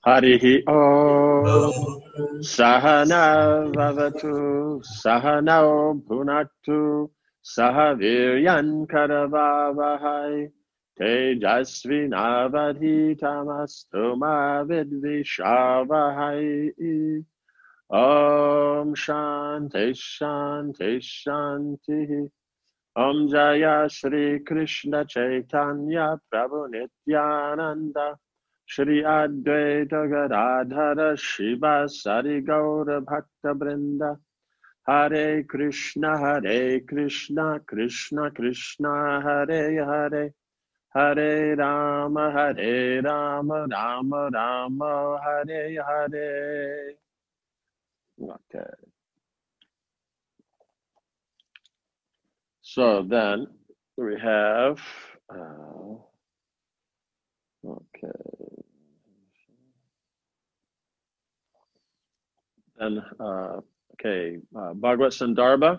Harihi Om Sahana Vavatu Sahanao Bhunaktu Sahaviryan Karavavahai Tejasvi Navadhitamastu Ma Vidvishavahai. Om Shanti Shanti Shanti. Om Jaya Shri Krishna Chaitanya Prabhu Nityananda Shri Advaita Gadadhara Shiva Sari Gaura Bhakta Brinda Hare Krishna Krishna Krishna Hare Hare Hare Rama Rama Rama Hare Hare. Okay. So then we have, okay. Then, Bhagavad Sandarbha,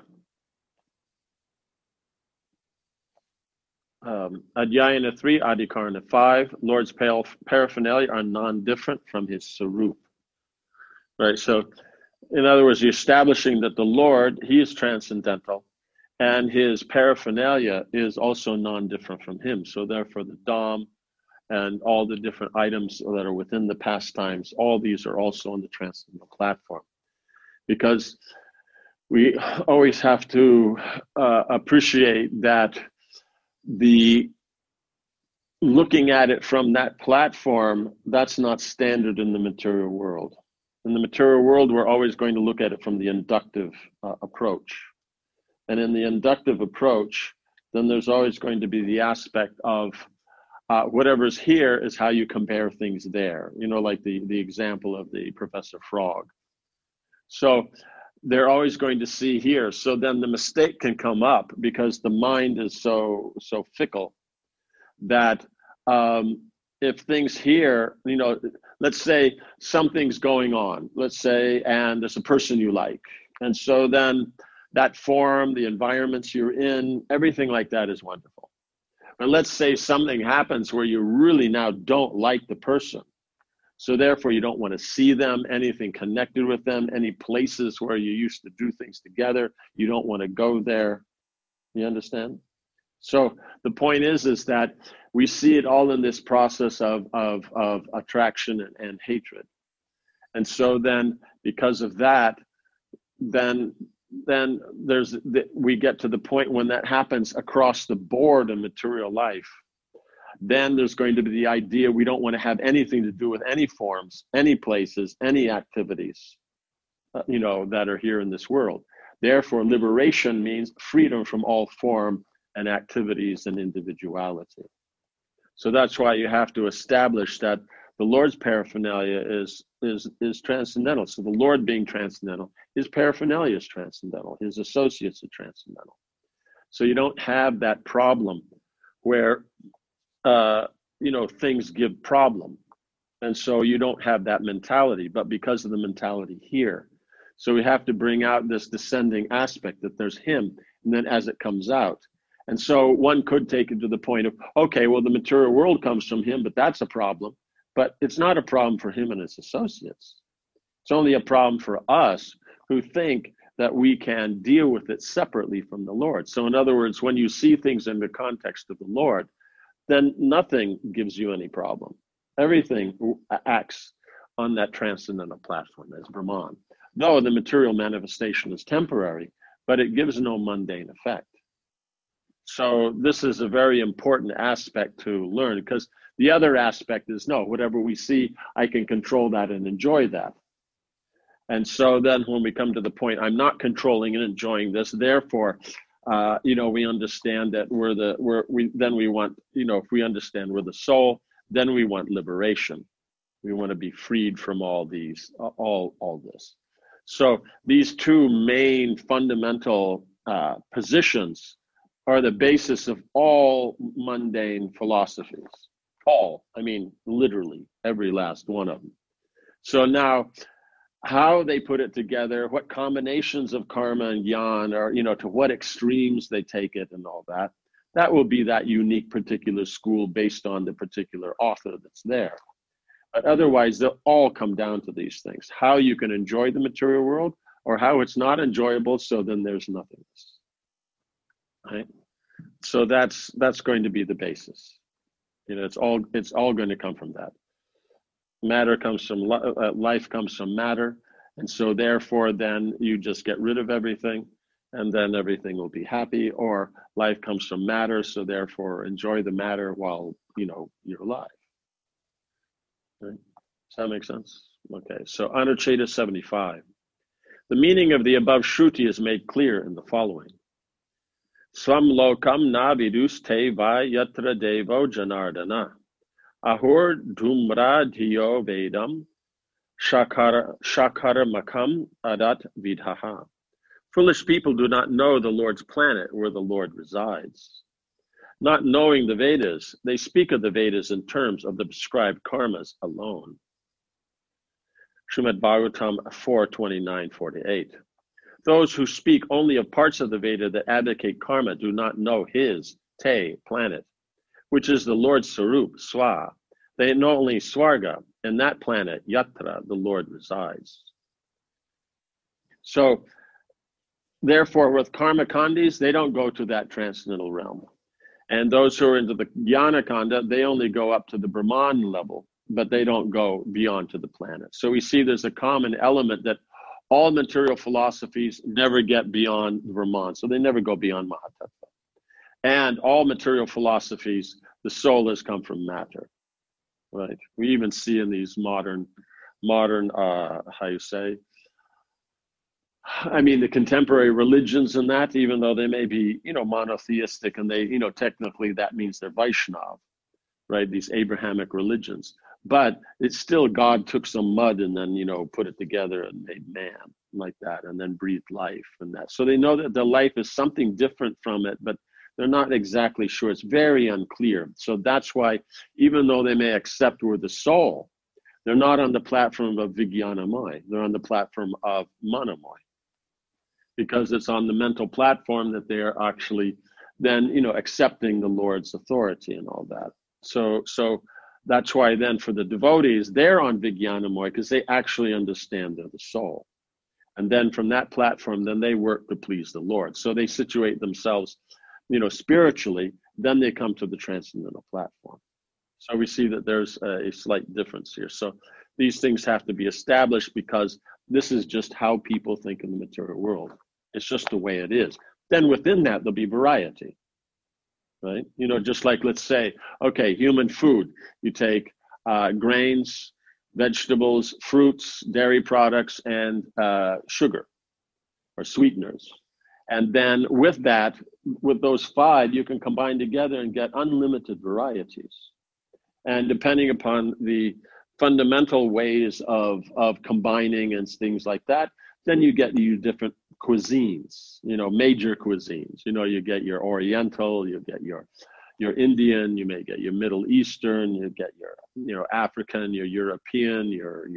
Adhyayana 3, Adhikarana 5, Lord's paraphernalia are non-different from his sarup. Right, so in other words, you're establishing that the Lord, he is transcendental, and his paraphernalia is also non-different from him. So therefore the Dham and all the different items that are within the pastimes, all these are also on the transcendental platform. Because we always have to appreciate that the looking at it from that platform, that's not standard in the material world. In the material world, we're always going to look at it from the inductive approach. And in the inductive approach, then there's always going to be the aspect of whatever's here is how you compare things there. You know, like the example of the Professor Frog. So they're always going to see here. So then the mistake can come up because the mind is so fickle that if things here, you know, let's say something's going on, let's say, and there's a person you like. And so then that form, the environments you're in, everything like that is wonderful. But let's say something happens where you really now don't like the person. So therefore you don't want to see them, anything connected with them, any places where you used to do things together. You don't want to go there. You understand? So the point is that we see it all in this process of attraction and hatred. And so then because of that, then we get to the point when that happens across the board in material life. Then there's going to be the idea we don't want to have anything to do with any forms, any places, any activities, that are here in this world. Therefore, liberation means freedom from all form and activities and individuality. So that's why you have to establish that the Lord's paraphernalia is transcendental. So the Lord being transcendental, his paraphernalia is transcendental, his associates are transcendental. So you don't have that problem where things give problem. And so you don't have that mentality, but because of the mentality here. So we have to bring out this descending aspect that there's him, and then as it comes out. And so one could take it to the point of, okay, well, the material world comes from him, but that's a problem. But it's not a problem for him and his associates. It's only a problem for us who think that we can deal with it separately from the Lord. So in other words, when you see things in the context of the Lord, then nothing gives you any problem. Everything acts on that transcendental platform as Brahman. Though the material manifestation is temporary, but it gives no mundane effect. So this is a very important aspect to learn, because the other aspect is, no, whatever we see, I can control that and enjoy that. And so then when we come to the point, I'm not controlling and enjoying this, therefore, we understand that we want, if we understand we're the soul, then we want liberation. We want to be freed from all these, all this. So these two main fundamental positions are the basis of all mundane philosophies. All, literally every last one of them. So now, how they put it together, what combinations of karma and jnana are, to what extremes they take it and all that, that will be that unique particular school based on the particular author that's there. But otherwise, they'll all come down to these things: how you can enjoy the material world, or how it's not enjoyable. So then there's nothingness, right? So that's going to be the basis. It's all going to come from that. Matter comes from life comes from matter, and so therefore then you just get rid of everything, and then everything will be happy. Or life comes from matter, so therefore enjoy the matter while you're alive. Right? Does that make sense? Okay, so Anucheta 75. The meaning of the above Shruti is made clear in the following. Swam lokam na vidus te va yatra devo janardana. Ahur dhumra dhiyo vedam shakara makam adat vidhaha. Foolish people do not know the Lord's planet where the Lord resides. Not knowing the Vedas, they speak of the Vedas in terms of the prescribed karmas alone. Srimad Bhagavatam 4:29-48. Those who speak only of parts of the Veda that advocate karma do not know his, te, planet, which is the Lord's Sarup, Swa. They know only Swarga, and that planet, Yatra, the Lord resides. So, therefore, with karma kandis, they don't go to that transcendental realm. And those who are into the Jnana Kanda, they only go up to the Brahman level, but they don't go beyond to the planet. So we see there's a common element that all material philosophies never get beyond the Brahman. So they never go beyond Mahatattva. And all material philosophies, the soul has come from matter, right? We even see in these modern, the contemporary religions and that, even though they may be, monotheistic, and they, technically that means they're Vaishnav, right? These Abrahamic religions. But it's still God took some mud and then, put it together and made man like that, and then breathed life and that. So they know that the life is something different from it, but they're not exactly sure. It's very unclear. So that's why, even though they may accept we're the soul, they're not on the platform of Vijnanamoy. They're on the platform of Manamoy, because it's on the mental platform that they are actually then, accepting the Lord's authority and all that. So that's why then for the devotees, they're on Vijnanamoy because they actually understand they're the soul. And then from that platform, then they work to please the Lord. So they situate themselves, spiritually, then they come to the transcendental platform. So we see that there's a slight difference here. So these things have to be established because this is just how people think in the material world. It's just the way it is. Then within that, there'll be variety. Right? Just like, let's say, okay, human food, you take grains, vegetables, fruits, dairy products, and sugar or sweeteners. And then with that, with those five, you can combine together and get unlimited varieties. And depending upon the fundamental ways of combining and things like that, then you get different cuisines, major cuisines. You get your Oriental, you get your Indian, you may get your Middle Eastern, you get your African, your European, your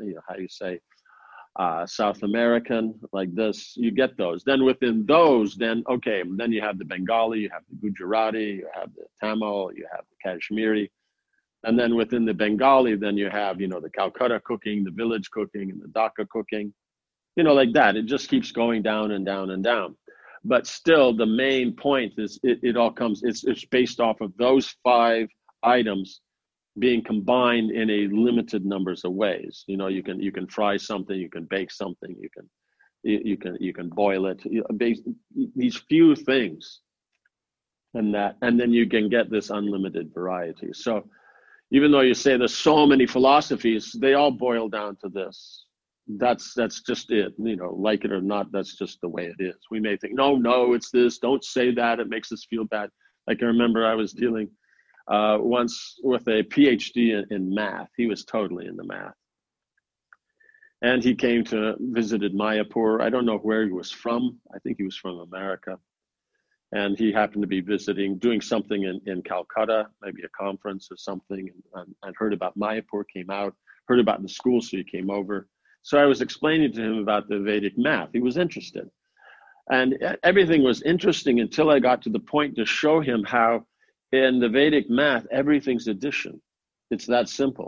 South American, like this. You get those. Then within those, then you have the Bengali, you have the Gujarati, you have the Tamil, you have the Kashmiri. And then within the Bengali, then you have, the Calcutta cooking, the village cooking, and the Dhaka cooking. Like that. It just keeps going down and down and down. But still, the main point is it all comes, it's based off of those five items being combined in a limited numbers of ways. You can fry something, you can bake something, you can boil it. These few things, and then you can get this unlimited variety. So even though you say there's so many philosophies, they all boil down to this. That's just it, like it or not, that's just the way it is. We may think, no, it's this, don't say that, it makes us feel bad. Like I remember I was dealing once with a PhD in math. He was totally into math. And he came visited Mayapur. I don't know where he was from. I think he was from America. And he happened to be doing something in Calcutta, maybe a conference or something, and heard about Mayapur, came out, heard about the school, so he came over. So I was explaining to him about the Vedic math. He was interested. And everything was interesting until I got to the point to show him how in the Vedic math, everything's addition. It's that simple.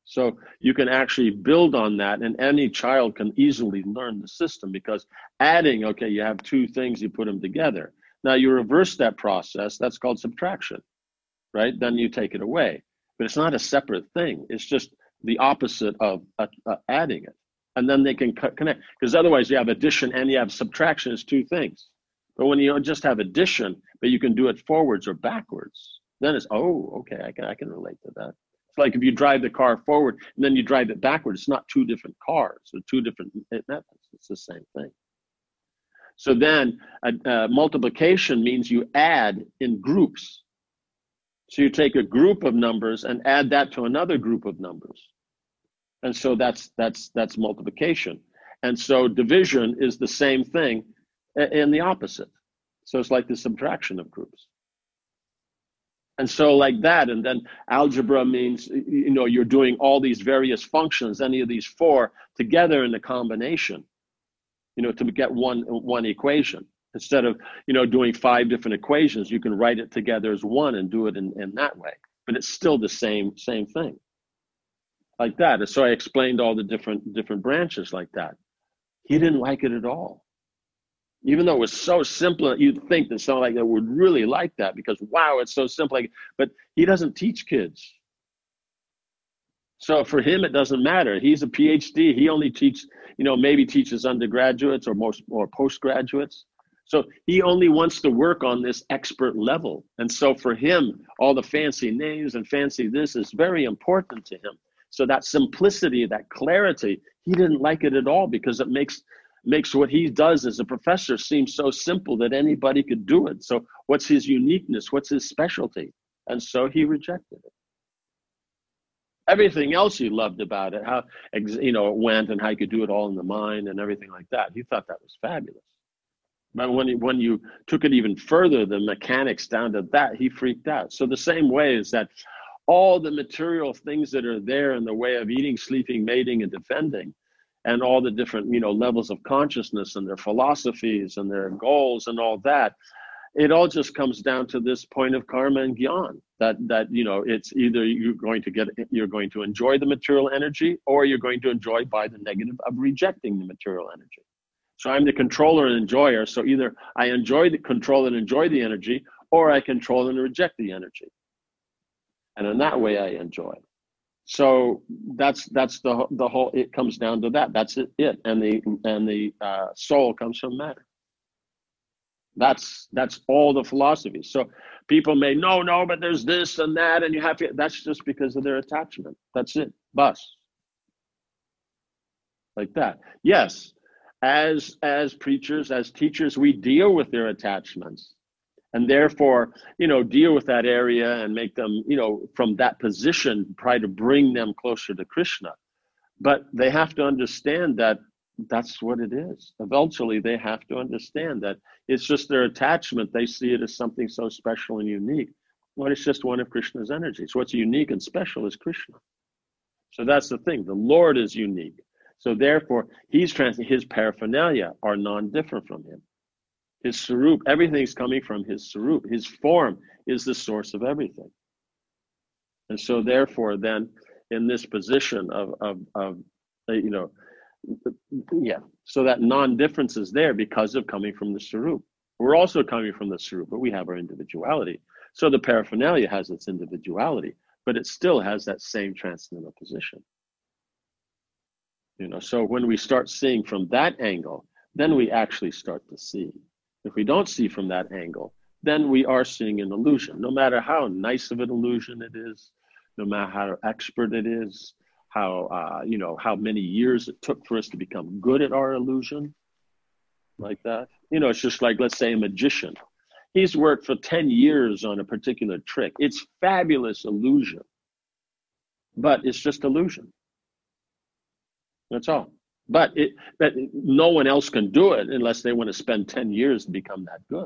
So you can actually build on that, and any child can easily learn the system, because adding, okay, you have two things, you put them together. Now you reverse that process, that's called subtraction, right? Then you take it away. But it's not a separate thing. It's just the opposite of adding it. And then they can connect. Because otherwise you have addition and you have subtraction as two things. But when you just have addition, but you can do it forwards or backwards, then it's, oh, okay, I can relate to that. It's like if you drive the car forward and then you drive it backwards, it's not two different cars or two different methods. It's the same thing. So then multiplication means you add in groups. So you take a group of numbers and add that to another group of numbers. And so that's multiplication. And so division is the same thing in the opposite. So it's like the subtraction of groups. And so like that, and then algebra means, you're doing all these various functions, any of these four together in a combination, to get one equation. Instead of, doing 5 different equations, you can write it together as one and do it in that way. But it's still the same thing. Like that. And so I explained all the different branches like that. He didn't like it at all. Even though it was so simple, you'd think that someone like that would really like that, because wow, it's so simple. But he doesn't teach kids. So for him, it doesn't matter. He's a PhD. He only maybe teaches undergraduates or postgraduates. So he only wants to work on this expert level. And so for him, all the fancy names and fancy this is very important to him. So that simplicity, that clarity, he didn't like it at all, because it makes what he does as a professor seem so simple that anybody could do it. So what's his uniqueness? What's his specialty? And so he rejected it. Everything else he loved about it, how it went and how you could do it all in the mind and everything like that. He thought that was fabulous. But when you took it even further, the mechanics down to that, he freaked out. So the same way is that all the material things that are there in the way of eating, sleeping, mating, and defending, and all the different levels of consciousness and their philosophies and their goals and all that, it all just comes down to this point of karma and gyan, that it's either you're going to enjoy the material energy, or you're going to enjoy by the negative of rejecting the material energy. So I'm the controller and enjoyer. So either I control and enjoy the energy, or I control and reject the energy. And in that way I enjoy. So that's the whole, it comes down to that. That's it. And the soul comes from matter. That's all the philosophies. So people may no, but there's this and that, and you have to, that's just because of their attachment. That's it. Bus. Like that. Yes. As preachers, as teachers, we deal with their attachments, and therefore, deal with that area and make them, from that position, try to bring them closer to Krishna. But they have to understand that that's what it is. Eventually, they have to understand that it's just their attachment. They see it as something so special and unique. Well, it's just one of Krishna's energies. What's unique and special is Krishna. So that's the thing. The Lord is unique. So therefore, his paraphernalia are non-different from him. His sarup, everything's coming from his sarup. His form is the source of everything. And so therefore, then, in this position so that non-difference is there because of coming from the sarup. We're also coming from the sarup, but we have our individuality. So the paraphernalia has its individuality, but it still has that same transcendental position. So when we start seeing from that angle, then we actually start to see. If we don't see from that angle, then we are seeing an illusion, no matter how nice of an illusion it is, no matter how expert it is, how many years it took for us to become good at our illusion, like that. It's just like, let's say, a magician. He's worked for 10 years on a particular trick. It's fabulous illusion, but it's just illusion. That's all. But no one else can do it unless they want to spend 10 years to become that good.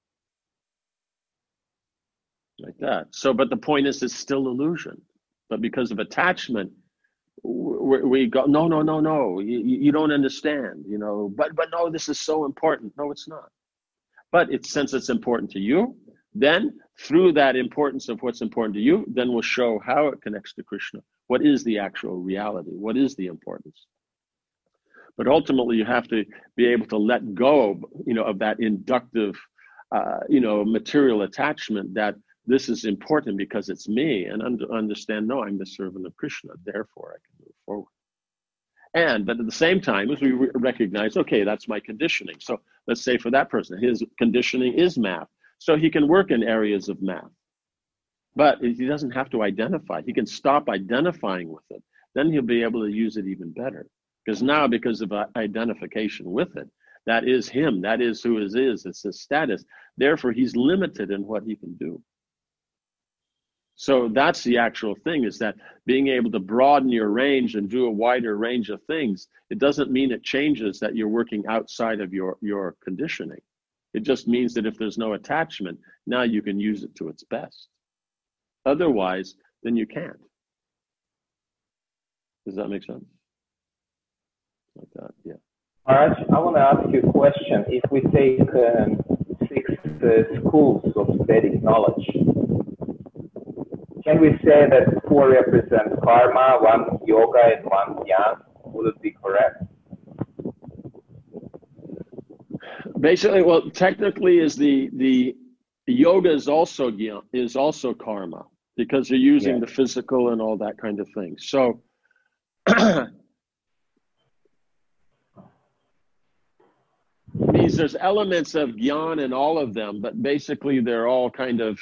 Like that. So, but the point is, it's still illusion. But because of attachment, we go, no, you don't understand, but no, this is so important. No, it's not. But since it's important to you, then through that importance of what's important to you, then we'll show how it connects to Krishna What is the actual reality? What is the importance? But ultimately, you have to be able to let go, of that inductive, material attachment that this is important because it's me, and understand, no, I'm the servant of Krishna, therefore I can move forward. But at the same time, as we recognize, okay, that's my conditioning. So let's say for that person, his conditioning is math. So he can work in areas of math. But he doesn't have to identify. He can stop identifying with it. Then he'll be able to use it even better. Because now, because of identification with it, that is him. That is who it is. It's his status. Therefore, he's limited in what he can do. So that's the actual thing, is that being able to broaden your range and do a wider range of things, it doesn't mean it changes that you're working outside of your conditioning. It just means that if there's no attachment, now you can use it to its best. Otherwise, then you can't. Does that make sense? Like that, yeah. Maharaj, I want to ask you a question. If we take 6 schools of Vedic knowledge, can we say that 4 represent karma, 1 yoga, and 1 jnana? Would it be correct? Basically, well, technically, is the yoga is also karma, because you're using the physical and all that kind of thing. So means there's elements of jnana in all of them, but basically they're all kind of,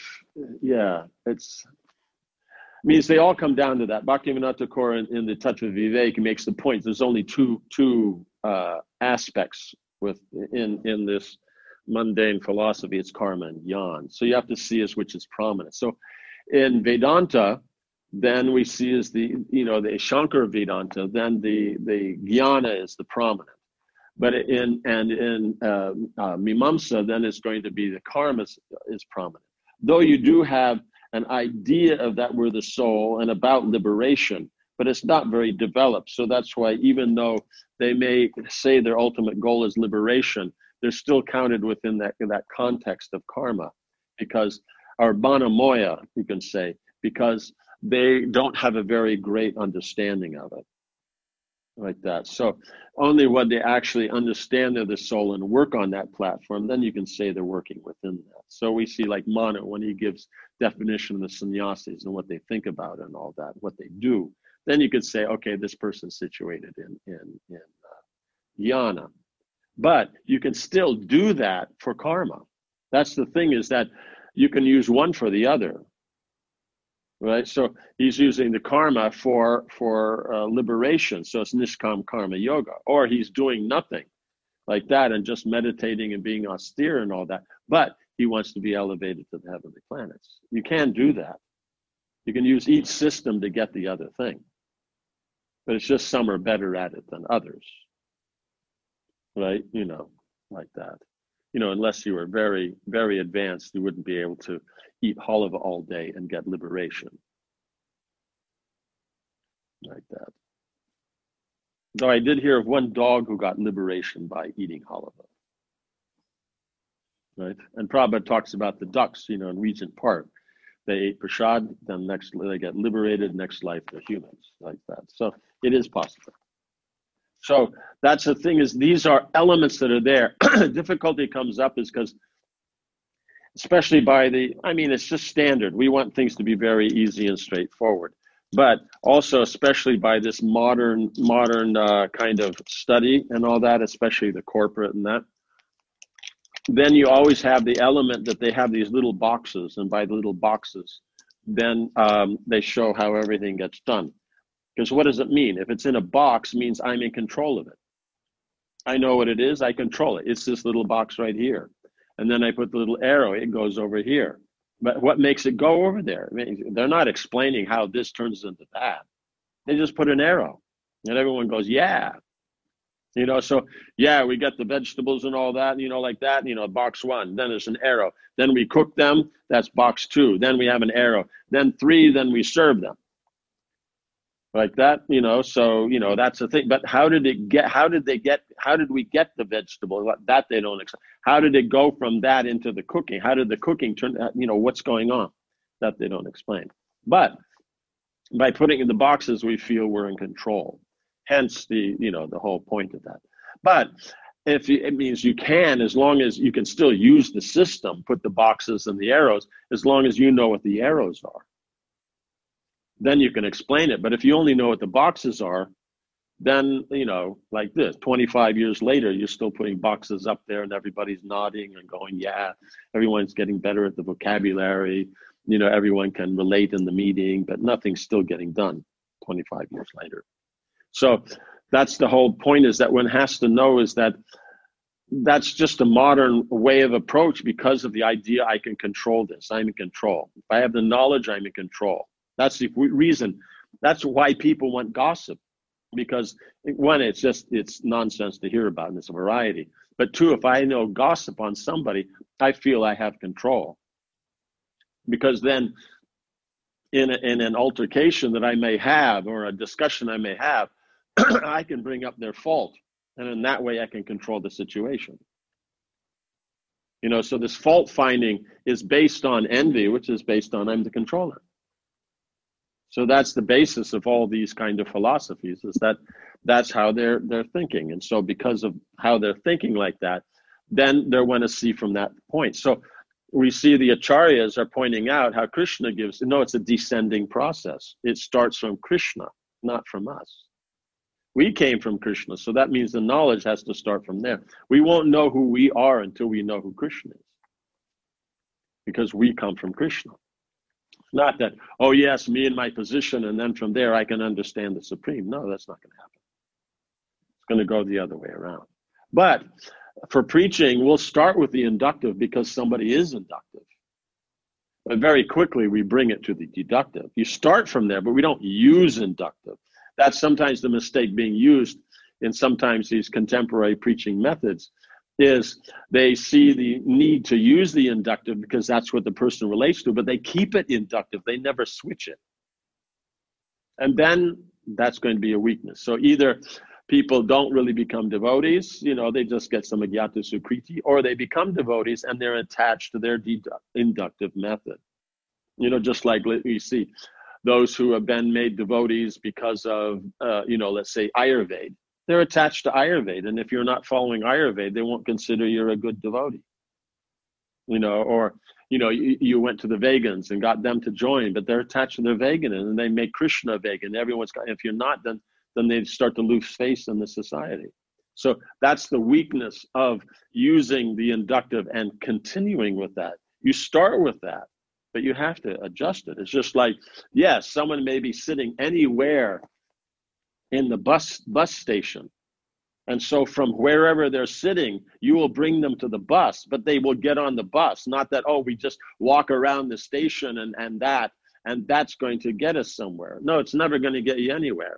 means they all come down to that. Bhaktivinoda Thakur in the Tattva Vivek makes the point, there's only two aspects in this mundane philosophy. It's karma and jnana. So you have to see as which is prominent. So in Vedanta, then we see as the Shankara Vedanta, then the jnana is the prominent. But in Mimamsa, then it's going to be the karma is prominent. Though you do have an idea of that we're the soul and about liberation, but it's not very developed. So that's why, even though they may say their ultimate goal is liberation, they're still counted within that context of karma, because, or banamoya, you can say, because they don't have a very great understanding of it. Like that. So only when they actually understand they're the soul and work on that platform, then you can say they're working within that. So we see, like Manu, when he gives definition of the sannyasis and what they think about and all that, what they do, then you could say, okay, this person's situated in jnana. But you can still do that for karma. That's the thing, is that you can use one for the other. Right, so he's using the karma for liberation, so it's nishkam karma yoga, or he's doing nothing like that and just meditating and being austere and all that, but he wants to be elevated to the heavenly planets. You can do that. You can use each system to get the other thing, but it's just some are better at it than others, right? Like that. Unless you were very, very advanced, you wouldn't be able to eat halava all day and get liberation. Like that. Though I did hear of one dog who got liberation by eating halava. Right? And Prabhupada talks about the ducks, in Regent Park. They ate prasad, then they get liberated, next life they're humans, like that. So it is possible. So that's the thing, is these are elements that are there. Difficulty comes up is because, especially it's just standard. We want things to be very easy and straightforward. But also, especially by this modern kind of study and all that, especially the corporate and that, then you always have the element that they have these little boxes. And by the little boxes, then they show how everything gets done. Because what does it mean? If it's in a box, it means I'm in control of it. I know what it is, I control it. It's this little box right here. And then I put the little arrow, it goes over here. But what makes it go over there? They're not explaining how this turns into that. They just put an arrow. And everyone goes, yeah. So yeah, we get the vegetables and all that, like that, box 1, then there's an arrow. Then we cook them, that's box 2. Then we have an arrow. Then 3, then we serve them. Like that, so, that's the thing. But how did we get the vegetable? That they don't explain. How did it go from that into the cooking? How did the cooking turn, what's going on? That they don't explain. But By putting in the boxes, we feel we're in control. Hence the whole point of that. But it means you can, as long as you can still use the system, put the boxes and the arrows, as long as you know what the arrows are. Then you can explain it. But if you only know what the boxes are, then, like this, 25 years later, you're still putting boxes up there and everybody's nodding and going, yeah, everyone's getting better at the vocabulary. Everyone can relate in the meeting, but nothing's still getting done 25 years later. So that's the whole point, is that one has to know is that that's just a modern way of approach, because of the idea I can control this. I'm in control. If I have the knowledge, I'm in control. That's the reason. That's why people want gossip. Because one, it's nonsense to hear about, and it's a variety. But two, if I know gossip on somebody, I feel I have control. Because then in an altercation that I may have, or a discussion I may have, I can bring up their fault. And in that way, I can control the situation. So this fault finding is based on envy, which is based on I'm the controller. So that's the basis of all these kind of philosophies, is that's how they're thinking. And so because of how they're thinking like that, then they want to see from that point. So we see the acharyas are pointing out how Krishna it's a descending process. It starts from Krishna, not from us. We came from Krishna, so that means the knowledge has to start from there. We won't know who we are until we know who Krishna is, because we come from Krishna. Not that, oh yes, me and my position, and then from there I can understand the Supreme. No, that's not going to happen. It's going to go the other way around. But for preaching, we'll start with the inductive because somebody is inductive. But very quickly we bring it to the deductive. You start from there, but we don't use inductive. That's sometimes the mistake being used in sometimes these contemporary preaching methods, is they see the need to use the inductive because that's what the person relates to, but they keep it inductive. They never switch it. And then that's going to be a weakness. So either people don't really become devotees, they just get some agyata sukriti, or they become devotees and they're attached to their inductive method. Just like we see those who have been made devotees because of, let's say Ayurveda. They're attached to Ayurveda, and if you're not following Ayurveda, they won't consider you're a good devotee. Or you went to the vegans and got them to join, but they're attached to their vegan, and they make Krishna vegan. If you're not, then they start to lose face in the society. So that's the weakness of using the inductive and continuing with that. You start with that, but you have to adjust it. It's just like, yes, someone may be sitting anywhere in the bus station. And so from wherever they're sitting, you will bring them to the bus, but they will get on the bus. Not that, we just walk around the station and that's going to get us somewhere. No, it's never going to get you anywhere.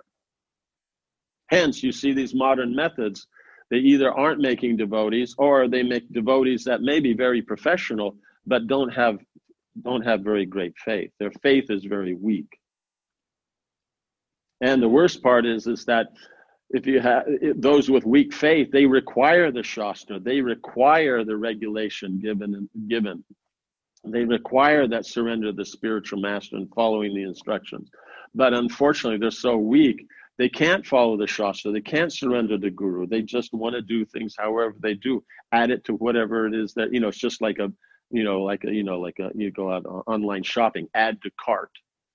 Hence, you see these modern methods, they either aren't making devotees, or they make devotees that may be very professional, but don't have very great faith. Their faith is very weak. And the worst part is that if you have those with weak faith, they require the Shastra, they require the regulation given. They require that surrender to the spiritual master and following the instructions. But unfortunately, they're so weak, they can't follow the Shastra, they can't surrender to Guru. They just want to do things however they do, add it to whatever it is that, it's just like you go out online shopping, add to cart,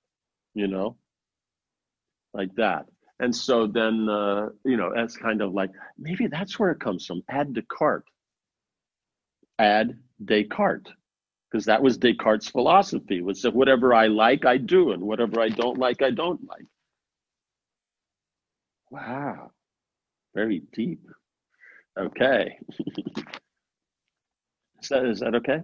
like that. And so then, that's kind of like, maybe that's where it comes from, add to cart. Add Descartes, because that was Descartes' philosophy, was that whatever I like, I do, and whatever I don't like, I don't like. Wow, very deep. Okay. Is that okay?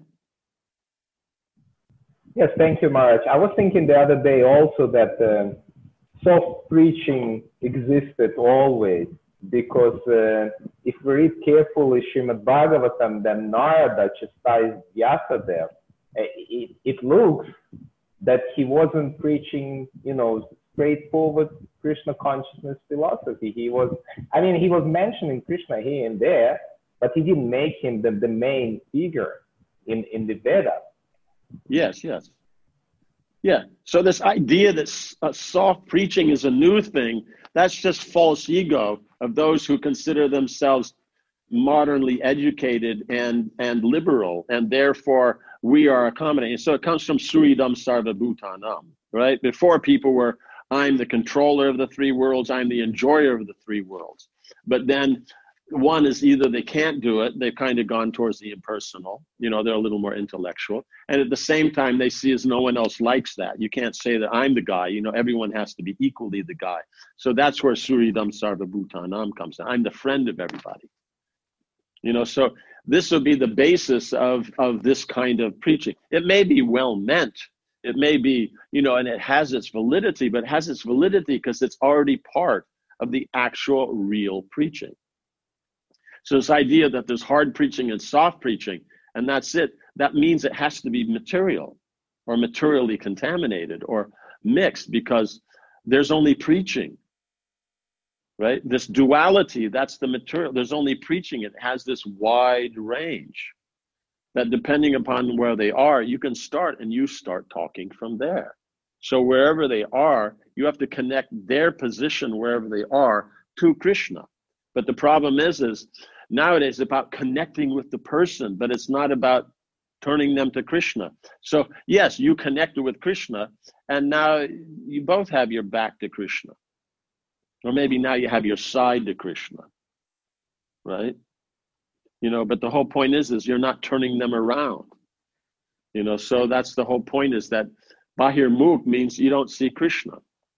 Yes, thank you, Maharaj. I was thinking the other day also that self-preaching existed always, because if we read carefully Srimad Bhagavatam, then Narada chastised Vyasadeva. It looks that he wasn't preaching, straightforward Krishna consciousness philosophy. He was mentioning Krishna here and there, but he didn't make him the main figure in the Vedas. Yes. Yeah. So this idea that soft preaching is a new thing, that's just false ego of those who consider themselves modernly educated and liberal, and therefore we are accommodating. So it comes from Suridam Sarva Bhutanam, right? Before people were, I'm the controller of the three worlds, I'm the enjoyer of the three worlds. But then one is either they can't do it, they've kind of gone towards the impersonal, they're a little more intellectual. And at the same time, they see as no one else likes that. You can't say that I'm the guy, everyone has to be equally the guy. So that's where Suridam Sarva Bhutanam comes in. I'm the friend of everybody. So this would be the basis of this kind of preaching. It may be well meant. It may be, and it has its validity, but it has its validity because it's already part of the actual real preaching. So this idea that there's hard preaching and soft preaching, and that's it, that means it has to be material or materially contaminated or mixed, because there's only preaching, right? This duality, that's the material. There's only preaching. It has this wide range that depending upon where they are, you can start and you start talking from there. So wherever they are, you have to connect their position wherever they are to Krishna. But the problem is nowadays it's about connecting with the person, but it's not about turning them to Krishna. So yes, you connected with Krishna, and now you both have your back to Krishna. Or maybe now you have your side to Krishna, right? But the whole point is you're not turning them around. So that's the whole point, is that Bahir Mukh means you don't see Krishna.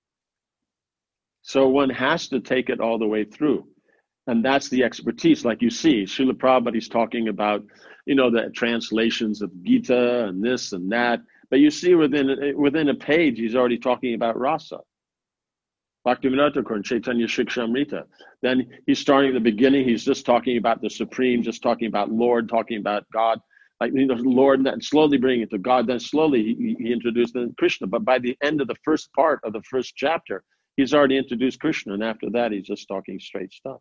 So one has to take it all the way through. And that's the expertise. Like you see, Srila Prabhupada, he's talking about, the translations of Gita and this and that. But you see within a page, he's already talking about rasa. Bhaktivinoda Thakur and Chaitanya Shikshamrita. Then he's starting at the beginning. He's just talking about the Supreme, just talking about Lord, talking about God. Lord, and slowly bringing it to God. Then slowly he introduced Krishna. But by the end of the first part of the first chapter, he's already introduced Krishna. And after that, he's just talking straight stuff.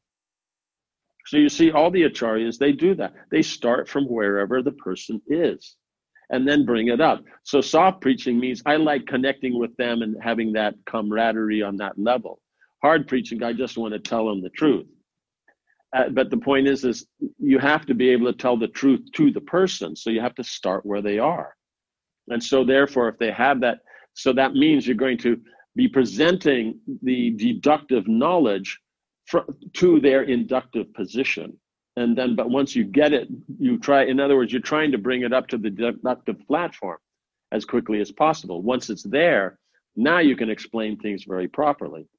So you see, all the acharyas, they do that. They start from wherever the person is and then bring it up. So soft preaching means I like connecting with them and having that camaraderie on that level. Hard preaching, I just want to tell them the truth. But the point is you have to be able to tell the truth to the person. So you have to start where they are. And so therefore, if they have that, so that means you're going to be presenting the deductive knowledge to their inductive position. And then, but once you get it, you try, in other words, you're trying to bring it up to the deductive platform as quickly as possible. Once it's there, now you can explain things very properly.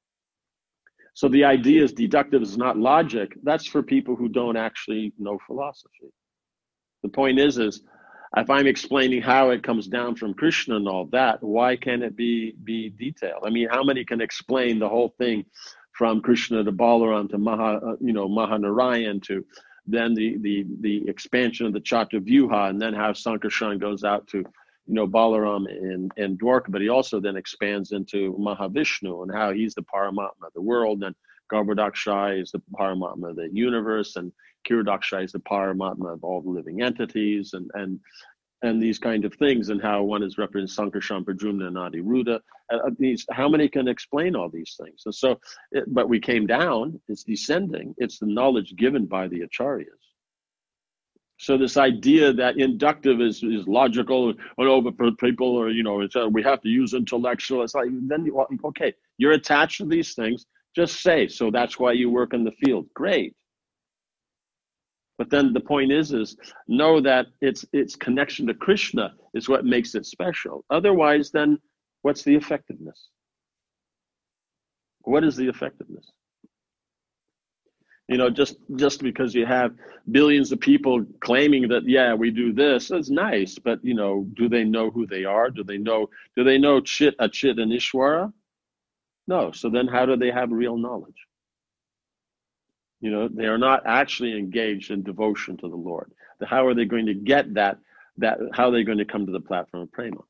So the idea is deductive is not logic. That's for people who don't actually know philosophy. The point is if I'm explaining how it comes down from Krishna and all that, why can't it be detailed? I mean, how many can explain the whole thing from Krishna to Balaram to Mahanarayan to then the expansion of the Chatuvyuha, and then how Sankarshan goes out to Balaram and Dwarka, but he also then expands into Mahavishnu and how he's the Paramatma of the world, and Garbhodakshai is the Paramatma of the universe, and Kiradakshai is the Paramatma of all the living entities, and these kind of things, and how one is represented Sankarshan, Pradyumna, and Adiruddha. How many can explain all these things? And so, but we came down, it's descending, it's the knowledge given by the acharyas. So this idea that inductive is logical, but people are, we have to use intellectual. It's like, then, okay, you're attached to these things, just say, so that's why you work in the field. Great. But then the point is know that its connection to Krishna is what makes it special. Otherwise, then what's the effectiveness? What is the effectiveness? Just because you have billions of people claiming that, yeah, we do this, that's nice, but do they know who they are? Do they know Chit, Achit, and Ishwara? No. So then how do they have real knowledge? They are not actually engaged in devotion to the Lord. How are they going to get that how are they going to come to the platform of prema?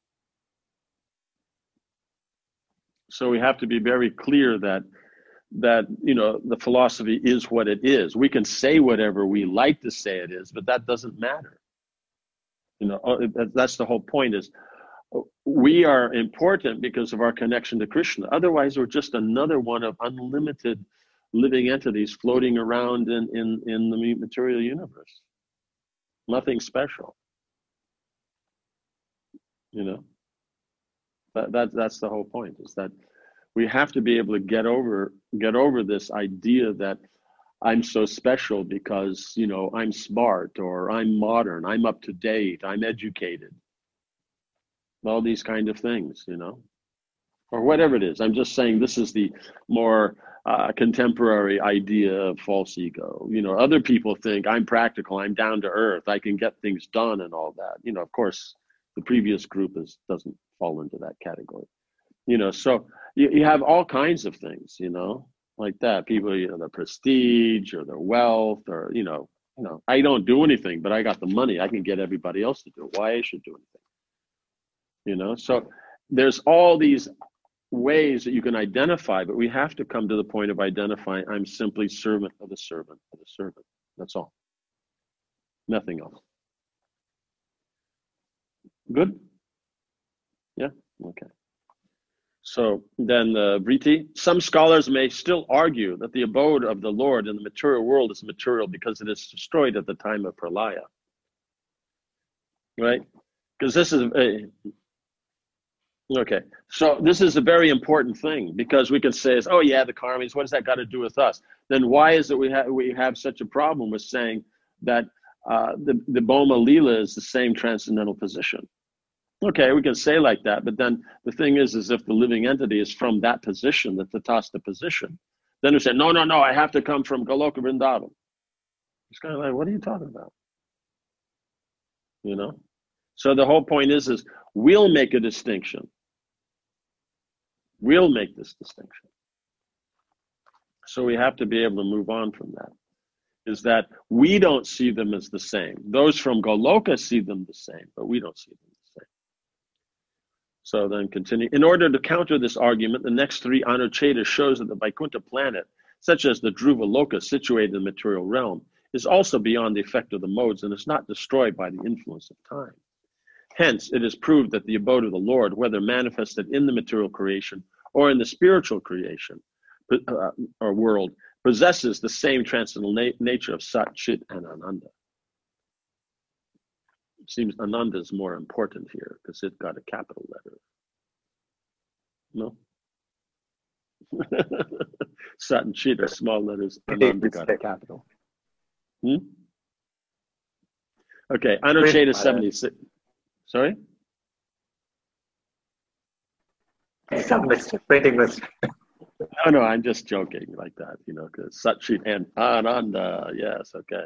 So we have to be very clear that the philosophy is what it is. We can say whatever we like to say it is, but that doesn't matter. That's the whole point, is we are important because of our connection to Krishna. Otherwise, we're just another one of unlimited living entities floating around in the material universe. Nothing special. You know, that's the whole point, is that we have to be able to get over this idea that I'm so special because, you know, I'm smart, or I'm modern, I'm up to date, I'm educated. All these kind of things, you know, or whatever it is. I'm just saying this is the more contemporary idea of false ego. You know, other people think I'm practical, I'm down to earth, I can get things done and all that. You know, of course, the previous group doesn't fall into that category. You know, so you have all kinds of things, you know, like that. People, you know, their prestige or their wealth, or, you know, I don't do anything, but I got the money. I can get everybody else to do it. Why I should do anything? You know, so there's all these ways that you can identify, but we have to come to the point of identifying I'm simply servant of the servant of the servant. That's all. Nothing else. Good? Yeah? Okay. So then Vriti, some scholars may still argue that the abode of the Lord in the material world is material because it is destroyed at the time of Pralaya. Right? Because this is okay. So this is a very important thing, because we can say, oh yeah, the karmis, what does that got to do with us? Then why is it we have such a problem with saying that the Boma Lila is the same transcendental position? Okay, we can say like that, but then the thing is if the living entity is from that position, the Tatasta position, then we say, no, I have to come from Goloka Vrindavan. It's kind of like, what are you talking about? You know? So the whole point is we'll make a distinction. We'll make this distinction. So we have to be able to move on from that. Is that we don't see them as the same. Those from Goloka see them the same, but we don't see them the same. So then continue. In order to counter this argument, the next three Anuchedas shows that the Vaikuntha planet, such as the Dhruva Loka situated in the material realm, is also beyond the effect of the modes and is not destroyed by the influence of time. Hence, it is proved that the abode of the Lord, whether manifested in the material creation or in the spiritual creation or world, possesses the same transcendental nature of Sat, Chit, and Ananda. It seems Ananda is more important here because it got a capital letter. No? Sat and Chit are small letters. Ananda got a capital. Okay, Anucheta 76. Sorry? Some mistake, printing mistake. No, I'm just joking like that, you know, because Sat, Chit, and Ananda, yes, okay.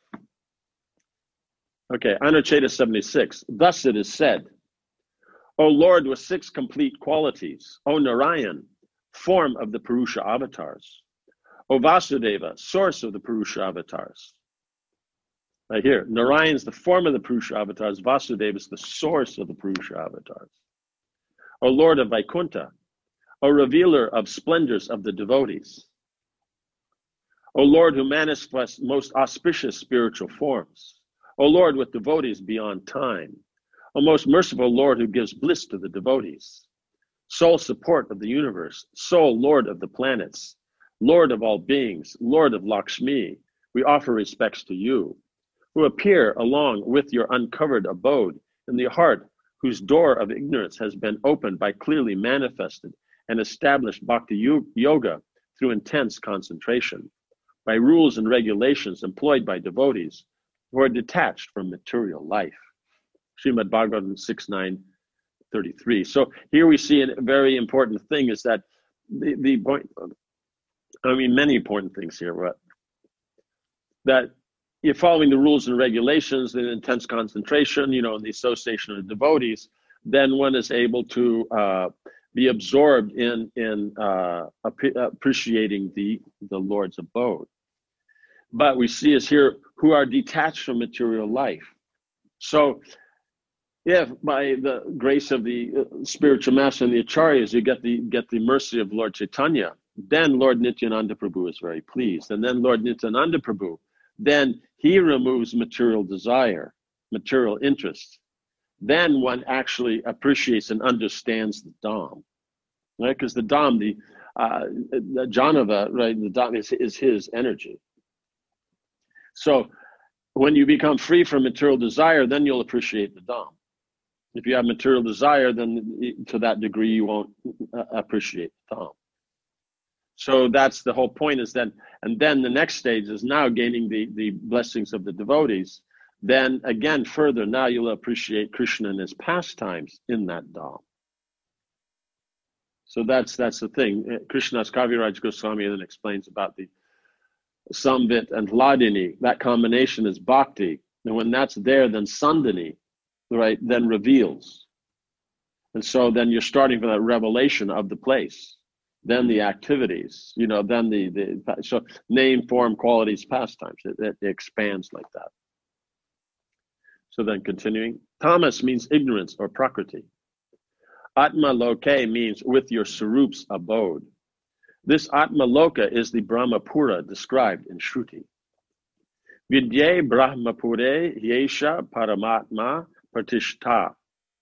Okay, Anucheta 76. Thus it is said, O Lord with 6 complete qualities, O Narayan, form of the Purusha avatars, O Vasudeva, source of the Purusha avatars. Right here, Narayan is the form of the Purusha avatars, Vasudeva is the source of the Purusha avatars. O Lord of Vaikuntha, O revealer of splendors of the devotees, O Lord who manifests most auspicious spiritual forms, O Lord with devotees beyond time, O most merciful Lord who gives bliss to the devotees, sole support of the universe, sole Lord of the planets, Lord of all beings, Lord of Lakshmi, we offer respects to you, who appear along with your uncovered abode in the heart whose door of ignorance has been opened by clearly manifested and established bhakti yoga through intense concentration, by rules and regulations employed by devotees who are detached from material life. Srimad Bhagavatam 6.9.33. So here we see a very important thing is that the point, many important things here, but that you're following the rules and regulations, the intense concentration, you know, and the association of devotees, then one is able to be absorbed in appreciating the Lord's abode. But we see is here who are detached from material life. So if by the grace of the spiritual master and the acharyas, you get the mercy of Lord Chaitanya, then Lord Nityananda Prabhu is very pleased. And then Lord Nityananda Prabhu, then he removes material desire, material interest. then one actually appreciates and understands the Dham, right? Because the Dham, the Janava, right, the Dham is his energy. So when you become free from material desire, then you'll appreciate the Dham. If you have material desire, then to that degree you won't appreciate the Dham. So that's the whole point, is that, and then the next stage is now gaining the blessings of the devotees. Then again, further, now you'll appreciate Krishna and his pastimes in that Dham. So that's the thing. Krishnadas Kaviraj Goswami then explains about the Samvit and Hladini. That combination is bhakti. And when that's there, then Sandhini, right, then reveals. And so then you're starting from that revelation of the place. Then the activities, then so name, form, qualities, pastimes. It expands like that. So then continuing, tamas means ignorance or prakriti. Atma loke means with your Sarup's abode. This Atma loka is the Brahmapura described in Shruti. Vidye Brahmapure Yesha Paramatma Pratishta.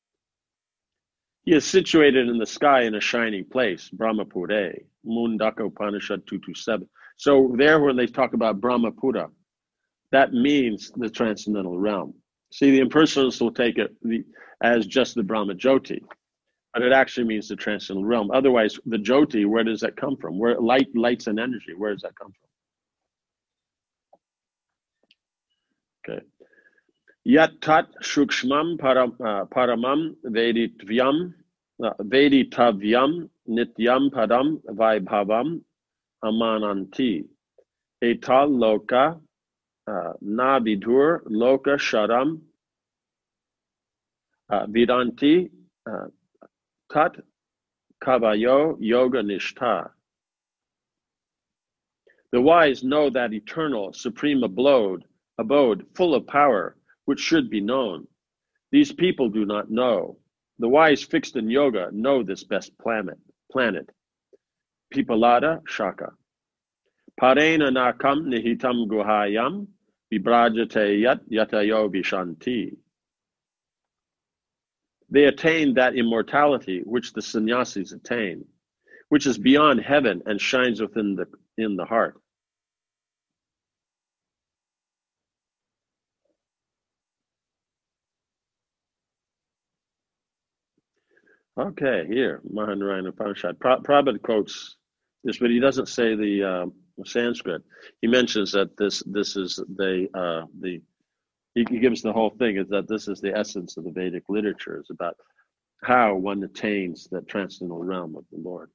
He is situated in the sky in a shining place, Brahmapure, Mundaka Upanishad 227. So there when they talk about Brahmapura, that means the transcendental realm. See, the impersonalists will take it as just the Brahma Jyoti, but it actually means the transcendental realm. Otherwise, the Jyoti, where does that come from? Where lights and energy, where does that come from? Okay. Yat tat shukshmam paramam veditavyam nityam padam vaibhavam amananti etal loka navidur loka sharam vidanti tat kavayo yoga nishtha. The wise know that eternal supreme abode full of power, which should be known. These people do not know. The wise fixed in yoga know this best planet. Pipalada Shaka. Parena nakam nihitam guhayam vibrajate yat yatayo vishanti. They attain that immortality which the sannyasis attain, which is beyond heaven and shines within the heart. Okay, here, Mahanarayana Upanishad. Prabhupada quotes this, but he doesn't say the Sanskrit. He mentions that this is he gives the whole thing, is that this is the essence of the Vedic literature, is about how one attains that transcendental realm of the Lord.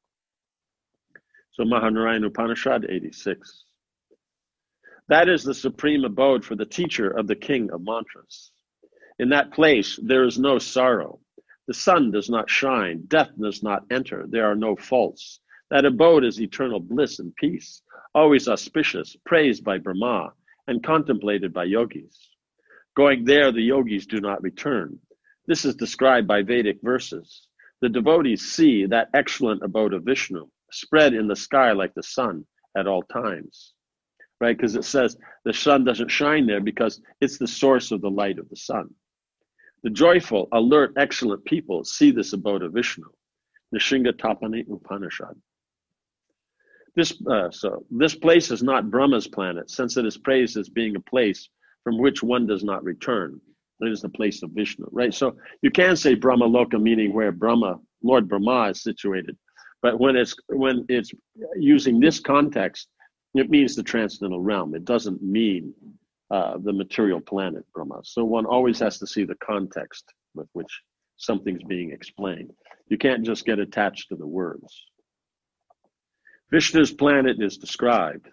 So Mahanarayana Upanishad 86. That is the supreme abode for the teacher of the king of mantras. In that place there is no sorrow. The sun does not shine, death does not enter, there are no faults. That abode is eternal bliss and peace, always auspicious, praised by Brahma, and contemplated by yogis. Going there, the yogis do not return. This is described by Vedic verses. The devotees see that excellent abode of Vishnu, spread in the sky like the sun at all times. Right? Because it says the sun doesn't shine there because it's the source of the light of the sun. The joyful, alert, excellent people see this abode of Vishnu. Nishinga Tapani Upanishad. This place is not Brahma's planet, since it is praised as being a place from which one does not return. It is the place of Vishnu, right? So you can say Brahma Loka, meaning where Lord Brahma is situated. But when it's using this context, it means the transcendental realm. It doesn't mean the material planet Brahma. So one always has to see the context with which something's being explained. You can't just get attached to the words. Vishnu's planet is described.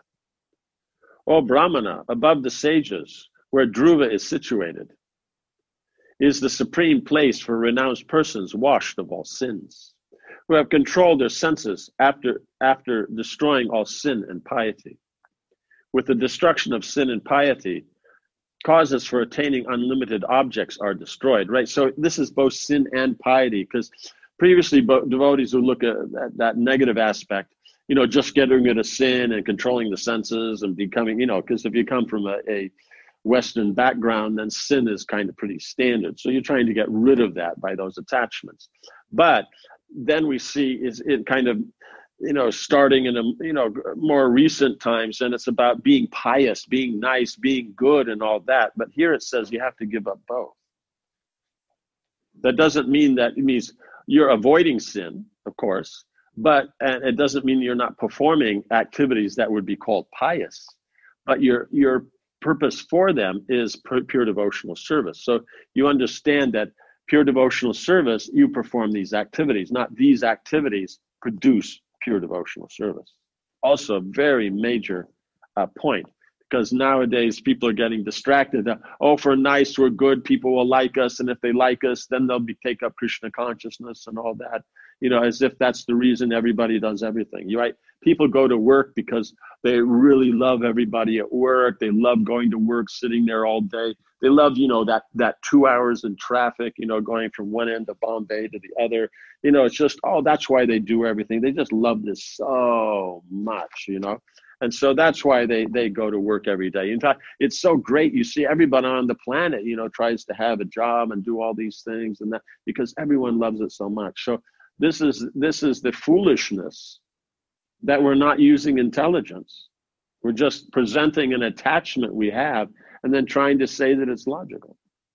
O Brahmana, above the sages, where Dhruva is situated, is the supreme place for renounced persons washed of all sins, who have controlled their senses after destroying all sin and piety. With the destruction of sin and piety, causes for attaining unlimited objects are destroyed, right? So this is both sin and piety, because previously devotees would look at that negative aspect, just getting rid of sin and controlling the senses and becoming, because if you come from a Western background, then sin is kind of pretty standard. So you're trying to get rid of that by those attachments. But then we see is it kind of, starting in more recent times, and it's about being pious, being nice, being good, and all that. But here it says you have to give up both. That doesn't mean that it means you're avoiding sin, of course, and it doesn't mean you're not performing activities that would be called pious. But your purpose for them is pure devotional service. So you understand that pure devotional service, you perform these activities, not these activities produce pure devotional service. Also a very major point, because nowadays people are getting distracted. If we're nice, we're good, people will like us, and if they like us, then they'll take up Krishna consciousness and all that, as if that's the reason everybody does everything. You're right. People go to work because they really love everybody at work. They love going to work, sitting there all day. They love, that 2 hours in traffic, going from one end of Bombay to the other. It's just, that's why they do everything. They just love this so much, And so that's why they go to work every day. In fact, it's so great. You see everybody on the planet, tries to have a job and do all these things and that, because everyone loves it so much. So this is the foolishness that we're not using intelligence. We're just presenting an attachment we have and then trying to say that it's logical.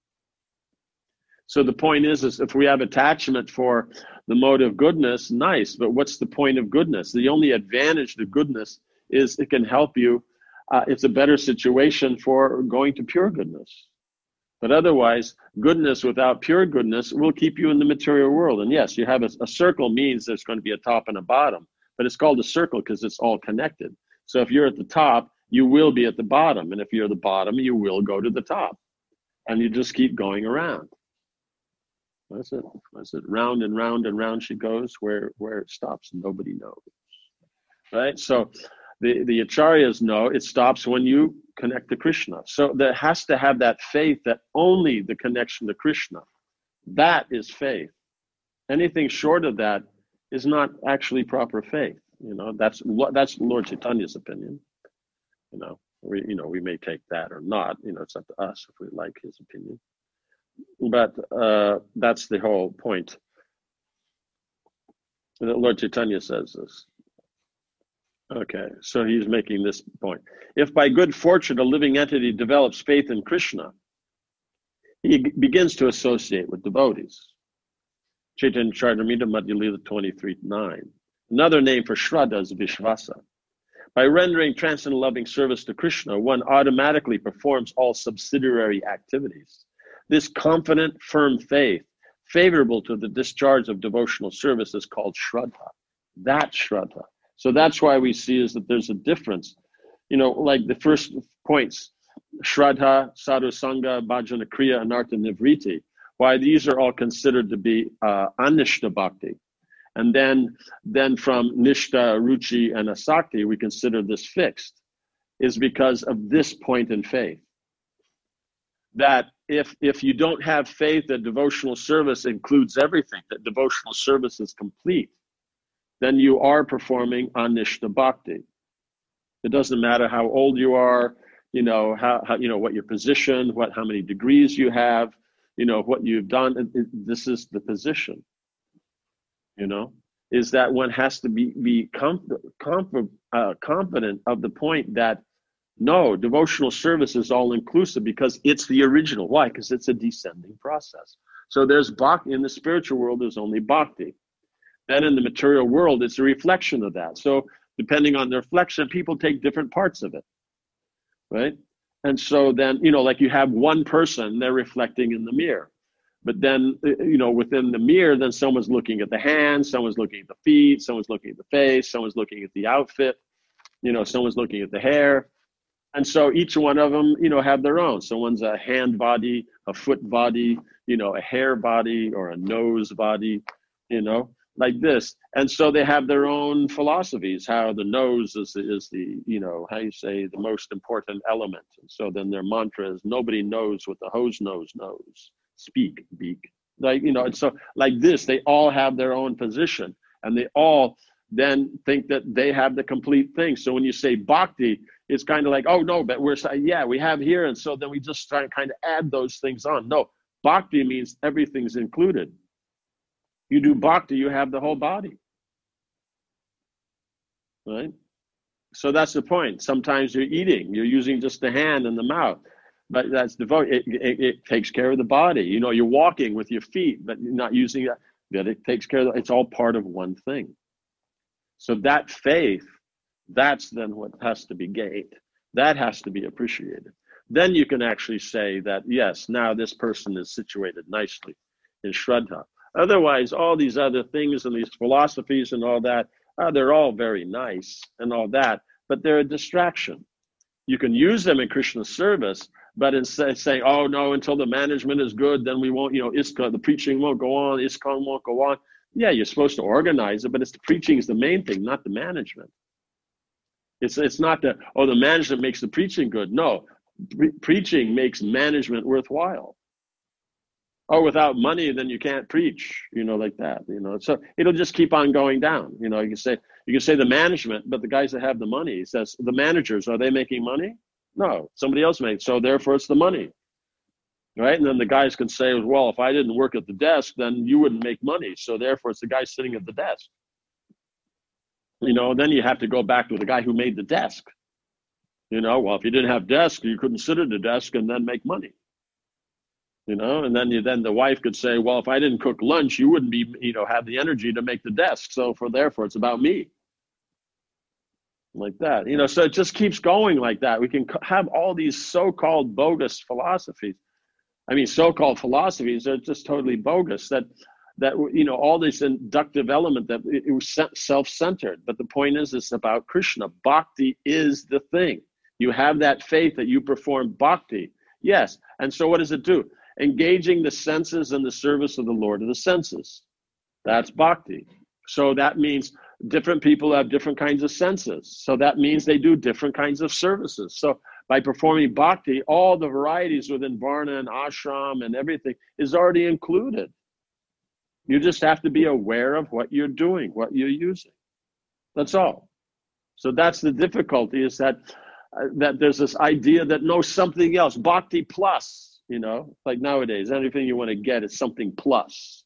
So the point is if we have attachment for the mode of goodness, nice, but what's the point of goodness? The only advantage to goodness is it can help you. It's a better situation for going to pure goodness. But otherwise, goodness without pure goodness will keep you in the material world. And yes, you have a circle means there's going to be a top and a bottom, but it's called a circle because it's all connected. So if you're at the top, you will be at the bottom. And if you're at the bottom, you will go to the top. And you just keep going around. That's it. Round and round and round she goes. Where it stops, nobody knows. Right? So the acharyas know it stops when you connect to Krishna. So there has to have that faith that only the connection to Krishna, that is faith. Anything short of that is not actually proper faith. That's Lord Chaitanya's opinion. We may take that or not. It's up to us if we like his opinion. But that's the whole point. Lord Chaitanya says this. Okay, so he's making this point. If by good fortune a living entity develops faith in Krishna, he begins to associate with devotees. Chaitanya Charitamrita Madhya Lila 23:9. Another name for Shraddha is Vishvasa. By rendering transcendental loving service to Krishna, one automatically performs all subsidiary activities. This confident, firm faith, favorable to the discharge of devotional service, is called Shraddha. That's Shraddha. So that's why we see is that there's a difference. Like the first points, Shraddha, Sadhu Sangha, Bhajana Kriya, and Anartha Nivriti, why these are all considered to be Anishta Bhakti. And then from Nishta, Ruchi, and Asakti, we consider this fixed, is because of this point in faith. That if you don't have faith that devotional service includes everything, that devotional service is complete, then you are performing Anishta Bhakti. It doesn't matter how old you are, how what your position, how many degrees you have, what you've done. This is the position. Is that one has to be confident of the point that no, devotional service is all inclusive because it's the original. Why? Because it's a descending process. So there's bhakti. In the spiritual world, there's only bhakti. Then in the material world, it's a reflection of that. So depending on the reflection, people take different parts of it, right? And so then, like you have one person, they're reflecting in the mirror. But then, within the mirror, then someone's looking at the hands, someone's looking at the feet, someone's looking at the face, someone's looking at the outfit, someone's looking at the hair. And so each one of them, have their own. Someone's a hand body, a foot body, a hair body, or a nose body, like this. And so they have their own philosophies, how the nose is the, how you say, the most important element. And so then their mantra is, nobody knows what the hose nose knows. Speak, beak. Like, and so like this, they all have their own position, and they all then think that they have the complete thing. So when you say bhakti, it's kind of like, oh no, but we're saying, yeah, we have here, and so then we just try to kind of add those things on. No, bhakti means everything's included. You do bhakti, you have the whole body, right? So that's the point. Sometimes you're eating, you're using just the hand and the mouth, but that's devote. It takes care of the body. You know, you're walking with your feet, but you're not using that. But it takes care of. It's all part of one thing. So that faith, that's then what has to be gained. That has to be appreciated. Then you can actually say that, yes, now this person is situated nicely in Shraddha. Otherwise, all these other things and these philosophies and all that, they're all very nice and all that, but they're a distraction. You can use them in Krishna's service, but instead of saying, oh no, until the management is good, then we won't, ISKCON, the preaching won't go on, ISKCON won't go on. Yeah, you're supposed to organize it, but it's the preaching is the main thing, not the management. It's not that, oh, the management makes the preaching good. No, preaching makes management worthwhile. Oh, without money, then you can't preach, like that, So it'll just keep on going down. You can say the management, but the guys that have the money, he says, the managers, are they making money? No, somebody else makes, so therefore it's the money. Right? And then the guys can say, well, if I didn't work at the desk, then you wouldn't make money. So therefore it's the guy sitting at the desk. Then you have to go back to the guy who made the desk. Well, if you didn't have desk, you couldn't sit at the desk and then make money. And then the wife could say, well, if I didn't cook lunch, you wouldn't be, have the energy to make the desk. So therefore it's about me. Like that, so it just keeps going like that. We can have all these so-called bogus philosophies. I mean, so-called philosophies are just totally bogus. That all this inductive element that it was self-centered. But the point is, it's about Krishna. Bhakti is the thing. You have that faith that you perform bhakti. Yes. And so what does it do? Engaging the senses in the service of the Lord of the senses. That's bhakti. So that means different people have different kinds of senses. So that means they do different kinds of services. So by performing bhakti, all the varieties within varna and ashram and everything is already included. You just have to be aware of what you're doing, what you're using. That's all. So that's the difficulty, is that there's this idea that no, something else, bhakti plus, like nowadays, anything you want to get is something plus,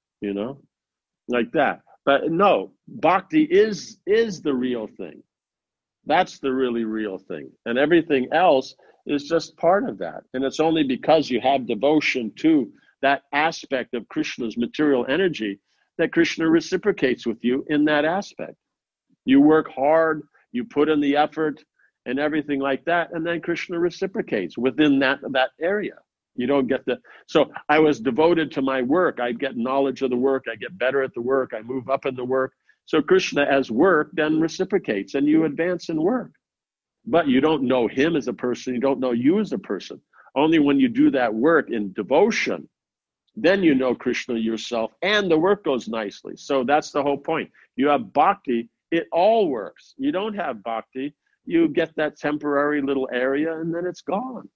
like that. But no, bhakti is the real thing. That's the really real thing. And everything else is just part of that. And it's only because you have devotion to that aspect of Krishna's material energy that Krishna reciprocates with you in that aspect. You work hard, you put in the effort and everything like that, and then Krishna reciprocates within that area. You don't get so I was devoted to my work. I get knowledge of the work. I get better at the work. I move up in the work. So Krishna as work then reciprocates and you advance in work. But you don't know him as a person. You don't know you as a person. Only when you do that work in devotion, then you know Krishna yourself and the work goes nicely. So that's the whole point. You have bhakti, it all works. You don't have bhakti, you get that temporary little area and then it's gone.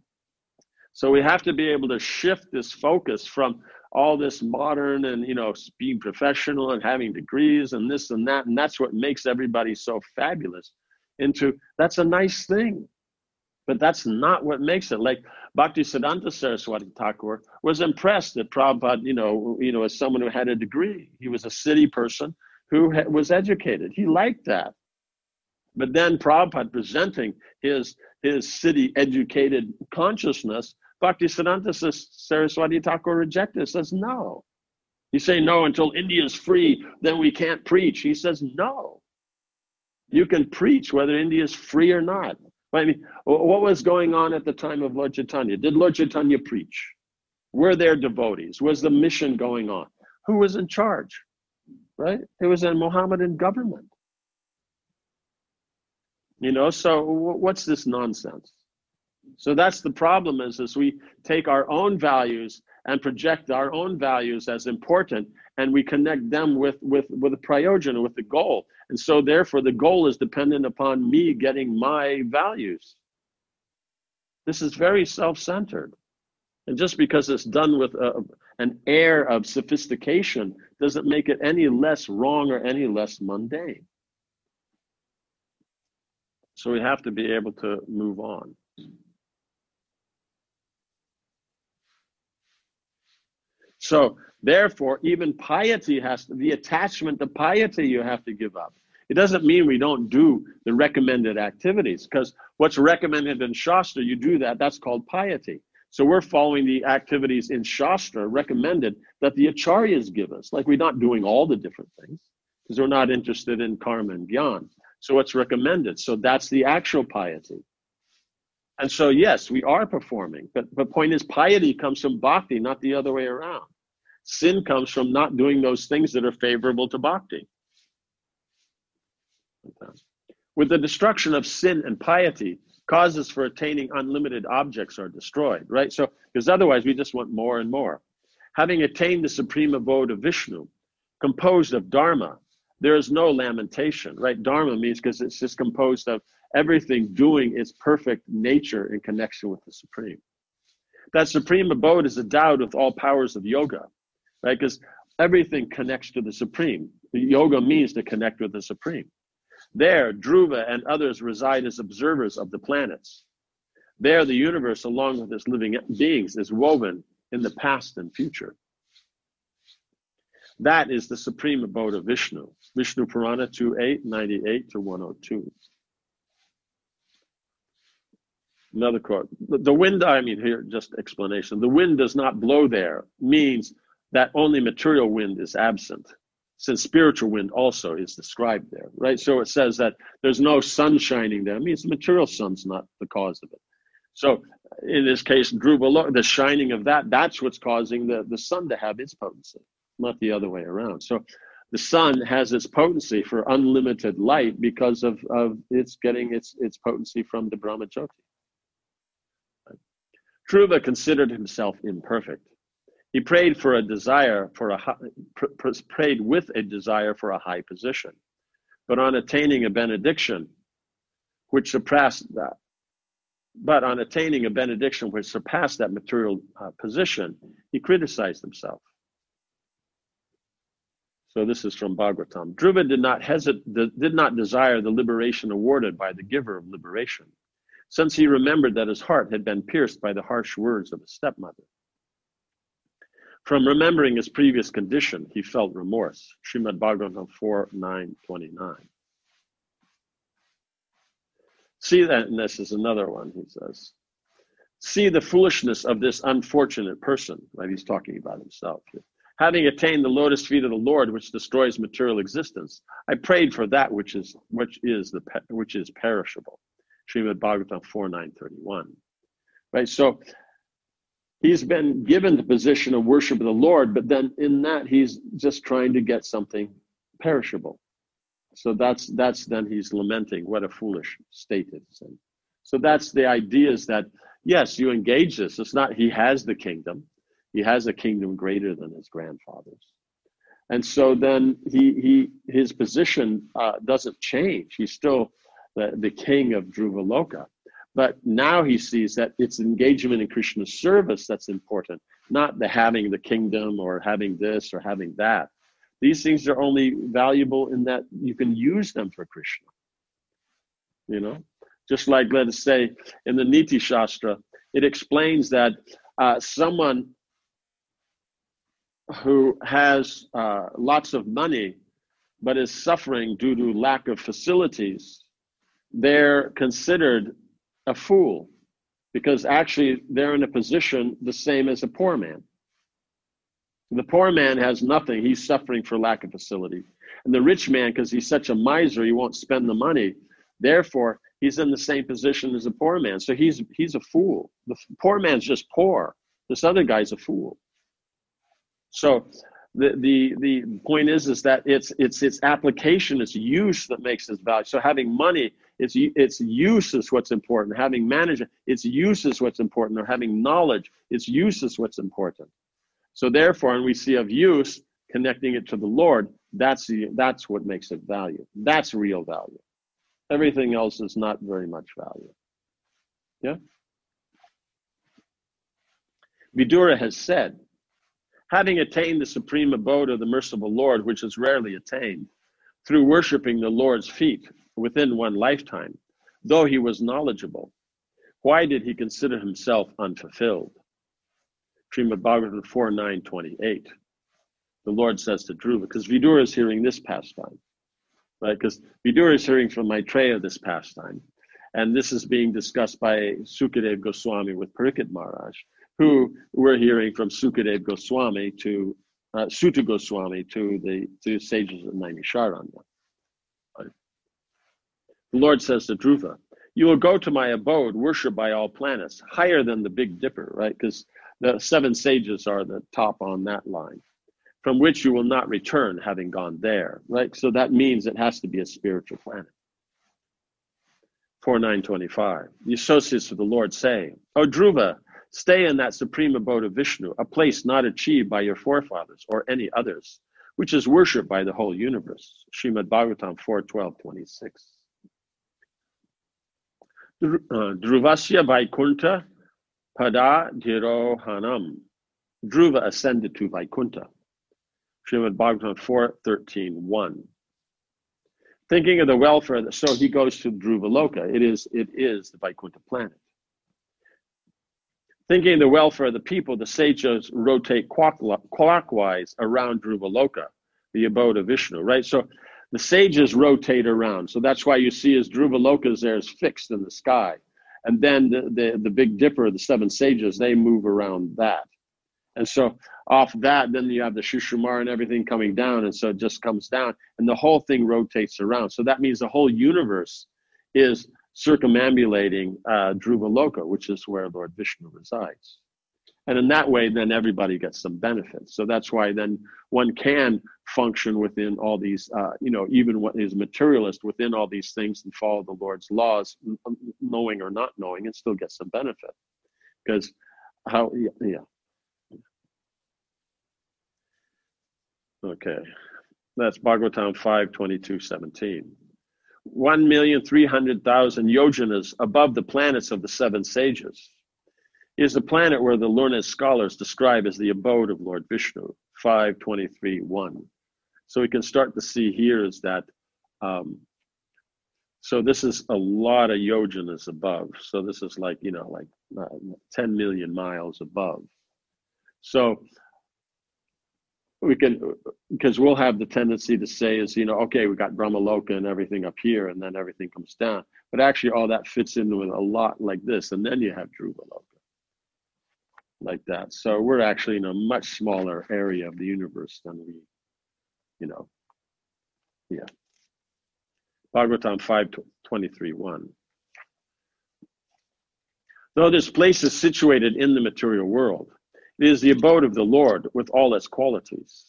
So we have to be able to shift this focus from all this modern and, being professional and having degrees and this and that. And that's what makes everybody so fabulous, into that's a nice thing. But that's not what makes it. Like Bhaktisiddhanta Saraswati Thakur was impressed that Prabhupada, as someone who had a degree. He was a city person who was educated. He liked that. But then Prabhupada presenting his city educated consciousness, Bhaktisiddhanta Saraswati Thakur rejected, says no. You say no, until India is free, then we can't preach. He says no. You can preach whether India is free or not. I mean, what was going on at the time of Lord Chaitanya? Did Lord Chaitanya preach? Were there devotees? Was the mission going on? Who was in charge? Right? It was a Mohammedan government. So what's this nonsense? So that's the problem, is we take our own values and project our own values as important, and we connect them with the prayojana, with the goal. And so therefore the goal is dependent upon me getting my values. This is very self-centered. And just because it's done with an air of sophistication doesn't make it any less wrong or any less mundane. So we have to be able to move on. So therefore, even piety the attachment to piety you have to give up. It doesn't mean we don't do the recommended activities, because what's recommended in Shastra, you do that, that's called piety. So we're following the activities in Shastra recommended that the acharyas give us. Like, we're not doing all the different things because we're not interested in karma and gyan. So what's recommended? So that's the actual piety. And so, yes, we are performing, but the point is, piety comes from bhakti, not the other way around. Sin comes from not doing those things that are favorable to bhakti. With the destruction of sin and piety, causes for attaining unlimited objects are destroyed, right? So, because otherwise we just want more and more. Having attained the supreme abode of Vishnu, composed of Dharma, there is no lamentation, right? Dharma means because it's just composed of everything doing its perfect nature in connection with the Supreme. That supreme abode is endowed with all powers of yoga, right? Because everything connects to the Supreme. Yoga means to connect with the Supreme. There, Dhruva and others reside as observers of the planets. There, the universe, along with its living beings, is woven in the past and future. That is the supreme abode of Vishnu. Vishnu Purana 2.8, 98 to 102. Another quote. The wind, here, just explanation. The wind does not blow there means that only material wind is absent, since spiritual wind also is described there, right? So it says that there's no sun shining there. It means the material sun's not the cause of it. So in this case, Dhruva, the shining of that's what's causing the sun to have its potency, not the other way around. So the sun has its potency for unlimited light because of its getting its potency from the Brahmajyoti. Dhruva considered himself imperfect. He prayed for a desire prayed with a desire for a high position, but on attaining a benediction which surpassed that material position, he criticized himself. So this is from Bhagavatam. Dhruva did not desire the liberation awarded by the giver of liberation, since he remembered that his heart had been pierced by the harsh words of his stepmother. From remembering his previous condition, he felt remorse. Srimad Bhagavatam 4:9-29. See that, and this is another one, he says. See the foolishness of this unfortunate person, right? He's talking about himself here. Having attained the lotus feet of the Lord, which destroys material existence, I prayed for that which is perishable. Srimad Bhagavatam 4:9-31. Right, so he's been given the position of worship of the Lord, but then in that he's just trying to get something perishable. So that's then he's lamenting what a foolish state it's in. So that's the idea, is that yes, you engage this. It's not he has the kingdom. He has a kingdom greater than his grandfather's. And so then his position doesn't change. He's still the king of Dhruvaloka. But now he sees that it's engagement in Krishna's service that's important, not the having the kingdom or having this or having that. These things are only valuable in that you can use them for Krishna. You know, just like, let us say, in the Niti Shastra, it explains that someone who has lots of money but is suffering due to lack of facilities, they're considered a fool, because actually they're in a position the same as a poor man. The poor man has nothing. He's suffering for lack of facility. And the rich man, because he's such a miser, he won't spend the money. Therefore, he's in the same position as a poor man. So he's a fool. The poor man's just poor. This other guy's a fool. So the point is that it's application, its use that makes this value. So having money, its use is what's important. Having management, its use is what's important. Or having knowledge, its use is what's important. So therefore, and we see of use, connecting it to the Lord, that's what makes it value. That's real value. Everything else is not very much value. Yeah? Vidura has said, having attained the supreme abode of the merciful Lord, which is rarely attained, through worshiping the Lord's feet within one lifetime, though he was knowledgeable. Why did he consider himself unfulfilled? Srimad Bhagavatam 4:9-28. The Lord says to Dhruva, because Vidura is hearing this pastime, right? Because Vidura is hearing from Maitreya this pastime. And this is being discussed by Sukadev Goswami with Parikshit Maharaj, who we're hearing from Sukadev Goswami to Suta Goswami to the sages of Naimisharanya. Right? The Lord says to Dhruva, you will go to my abode, worshipped by all planets, higher than the Big Dipper, right? Because the 7 sages are the top on that line, from which you will not return having gone there, right? So that means it has to be a spiritual planet. 4:9-25. The associates of the Lord say, O Dhruva, stay in that supreme abode of Vishnu, a place not achieved by your forefathers or any others, which is worshipped by the whole universe. Srimad Bhagavatam 4:12-26. Dhruvasya Vaikunta Pada Dhirohanam. Dhruva ascended to Vaikunta. Srimad Bhagavatam 4:13-1. Thinking of the welfare, so he goes to Dhruvaloka. It is the Vaikunta planet. Thinking of the welfare of the people, the sages rotate clockwise around Dhruvaloka, the abode of Vishnu, right? So the sages rotate around. So that's why you see as Dhruvaloka is there is fixed in the sky. And then the Big Dipper, the 7 sages, they move around that. And so off that, then you have the Shushumar and everything coming down. And so it just comes down and the whole thing rotates around. So that means the whole universe is circumambulating Dhruvaloka, which is where Lord Vishnu resides. And in that way, then everybody gets some benefits. So that's why then one can function within all these, even what is materialist within all these things and follow the Lord's laws, knowing or not knowing, and still get some benefit. Because Okay, that's Bhagavatam 5:22-17. 1,300,000 yojanas above the planets of the 7 sages is the planet where the learned scholars describe as the abode of Lord Vishnu, 5:23-1. So we can start to see here is that, so this is a lot of yojanas above. So this is like 10 million miles above. So we can, because we'll have the tendency to say is, okay, we got Brahmaloka and everything up here and then everything comes down. But actually all that fits into a lot like this. And then you have Dhruvaloka like that. So we're actually in a much smaller area of the universe than we, Bhagavatam 5:23-1. Though this place is situated in the material world, it is the abode of the Lord with all its qualities.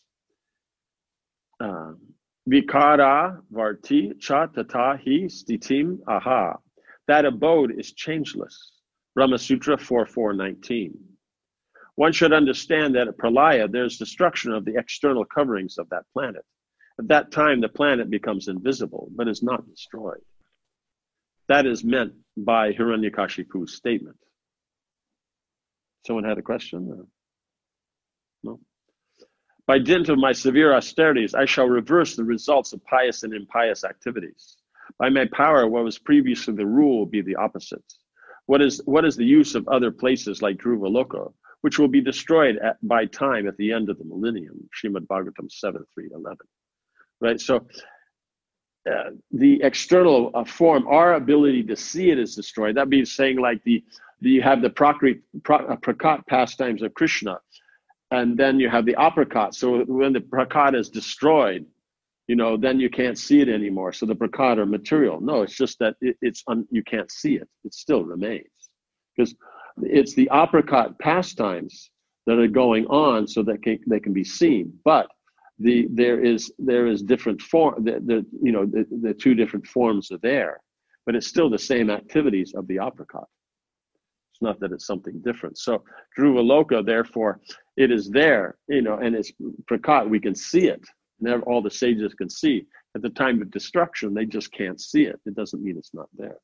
Vikara varti cha tatahi stitim aha. That abode is changeless. Brahma Sutra 4:4-19. One should understand that at Pralaya, there's destruction of the external coverings of that planet. At that time, the planet becomes invisible, but is not destroyed. That is meant by Hiranyakashipu's statement. Someone had a question? No? By dint of my severe austerities, I shall reverse the results of pious and impious activities. By my power, what was previously the rule will be the opposite. What is the use of other places like Dhruvaloka, which will be destroyed by time at the end of the millennium? Srimad Bhagavatam 7:3-11. Right, so the external form, our ability to see it is destroyed. That means saying like you have the prakat pastimes of Krishna, and then you have the aprakat. So when the prakat is destroyed, then you can't see it anymore. So the prakat are material. No, it's just that you can't see it. It still remains because it's the aprakat pastimes that are going on so that they can be seen. But there is different form. The 2 different forms are there, but it's still the same activities of the aprakat. It's not that it's something different. So Dhruvaloka, therefore, it is there, and it's prakat. We can see it. And all the sages can see. At the time of destruction, they just can't see it. It doesn't mean it's not there.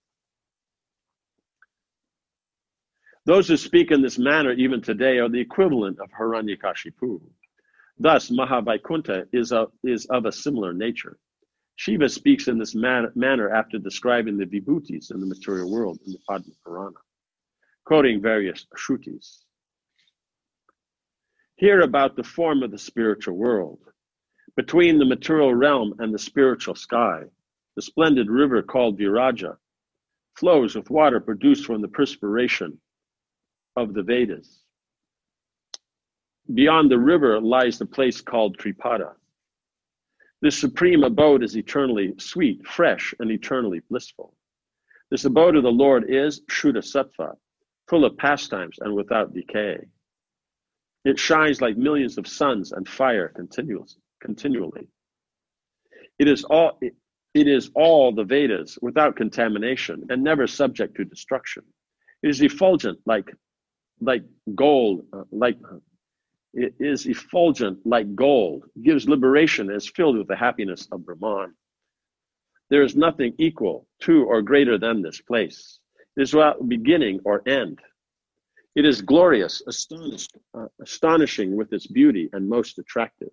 Those who speak in this manner, even today, are the equivalent of Hiranyakashipu. Thus, Mahavaikuntha is of a similar nature. Shiva speaks in this manner after describing the vibhutis in the material world in the Padma Purana, quoting various Shrutis. Hear about the form of the spiritual world. Between the material realm and the spiritual sky, the splendid river called Viraja flows with water produced from the perspiration of the Vedas. Beyond the river lies the place called Tripada. This supreme abode is eternally sweet, fresh, and eternally blissful. This abode of the Lord is Shuddha Sattva, full of pastimes and without decay. It shines like millions of suns and fire continually. It is all the Vedas without contamination and never subject to destruction. It is effulgent like gold, it is effulgent like gold, gives liberation, and is filled with the happiness of Brahman. There is nothing equal to or greater than this place. It is without beginning or end. It is glorious, astonishing with its beauty, and most attractive.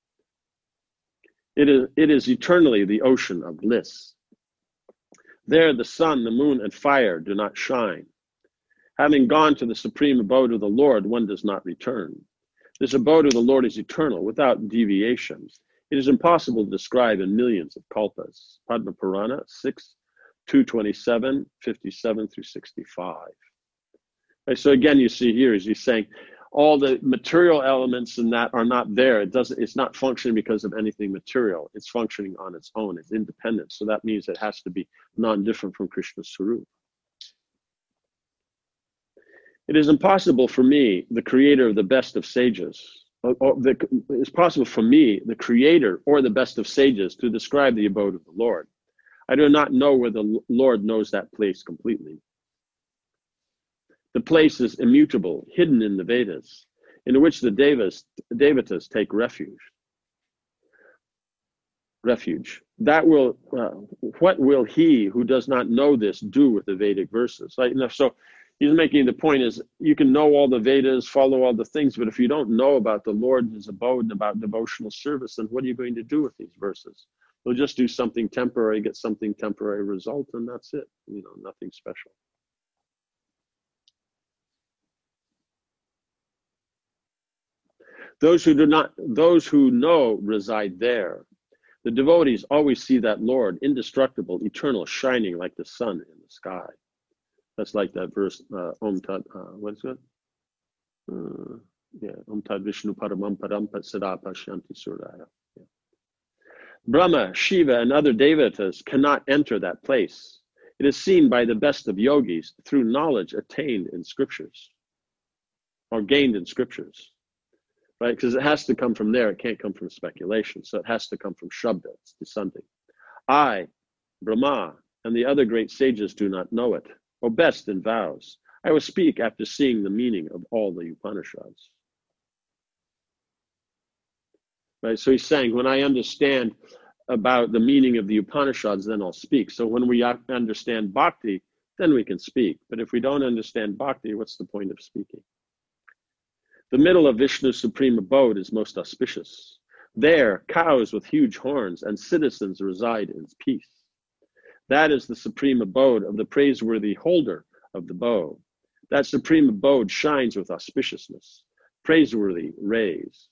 It is eternally the ocean of bliss. There the sun, the moon, and fire do not shine. Having gone to the supreme abode of the Lord, one does not return. This abode of the Lord is eternal, without deviations. It is impossible to describe in millions of kalpas. Padma Purana 6, 227, 57 through 65. Right, so again, you see here, he's saying all the material elements in that are not there. It's not functioning because of anything material. It's functioning on its own. It's independent. So that means it has to be non-different from Krishna's Swarup. It is impossible for me, the creator of the best of sages, it's possible for me, the creator or the best of sages, to describe the abode of the Lord. I do not know where the Lord knows that place completely. The place is immutable, hidden in the Vedas, in which the Devatas take refuge. What will he who does not know this do with the Vedic verses? So he's making the point is you can know all the Vedas, follow all the things, but if you don't know about the Lord and his abode and about devotional service, then what are you going to do with these verses? You'll just do something temporary, get something temporary result, and that's it. Nothing special. Those who know reside there. The devotees always see that Lord, indestructible, eternal, shining like the sun in the sky. That's like that verse, Om Tat, what is it? Om Tat Vishnu Paramam Parampat Sada Pashyanti Suraya. Brahma, Shiva, and other devatas cannot enter that place. It is seen by the best of yogis through knowledge attained in scriptures, or gained in scriptures. Right, because it has to come from there. It can't come from speculation. So it has to come from Shabda. It's descending. I, Brahma, and the other great sages do not know it, or best in vows. I will speak after seeing the meaning of all the Upanishads. Right, so he's saying, when I understand about the meaning of the Upanishads, then I'll speak. So when we understand bhakti, then we can speak. But if we don't understand bhakti, what's the point of speaking? The middle of Vishnu's supreme abode is most auspicious. There, cows with huge horns and citizens reside in peace. That is the supreme abode of the praiseworthy holder of the bow. That supreme abode shines with auspiciousness, praiseworthy rays.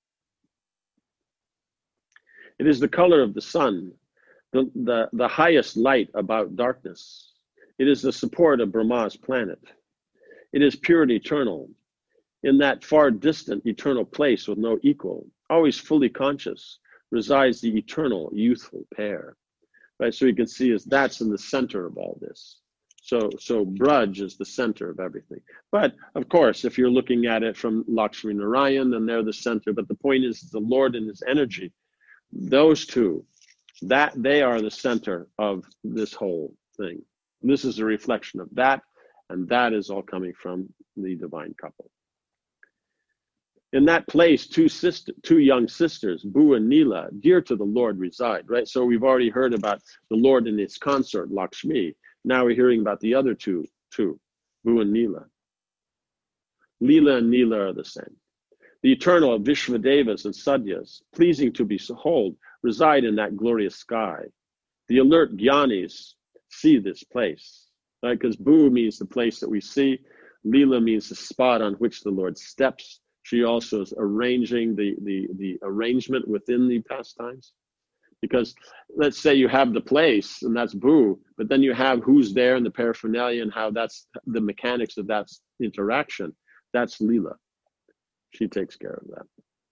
It is the color of the sun, the highest light about darkness. It is the support of Brahma's planet. It is pure and eternal. In that far distant eternal place with no equal, always fully conscious, resides the eternal youthful pair. Right, so you can see that's in the center of all this. So Braj is the center of everything. But of course, if you're looking at it from Lakshmi Narayan, then they're the center. But the point is the Lord and his energy, those two, that they are the center of this whole thing. And this is a reflection of that, and that is all coming from the divine couple. In that place, two young sisters, Bu and Nila, dear to the Lord, reside, right? So we've already heard about the Lord and his consort, Lakshmi. Now we're hearing about the other two, Bu and Nila. Lila and Nila are the same. The eternal Vishvadevas and Sadyas, pleasing to behold, reside in that glorious sky. The alert Gyanis see this place, right? Because Bu means the place that we see. Lila means the spot on which the Lord steps. She also is arranging the arrangement within the pastimes. Because let's say you have the place, and that's Bu, but then you have who's there and the paraphernalia and how that's the mechanics of that interaction. That's Lila. She takes care of that.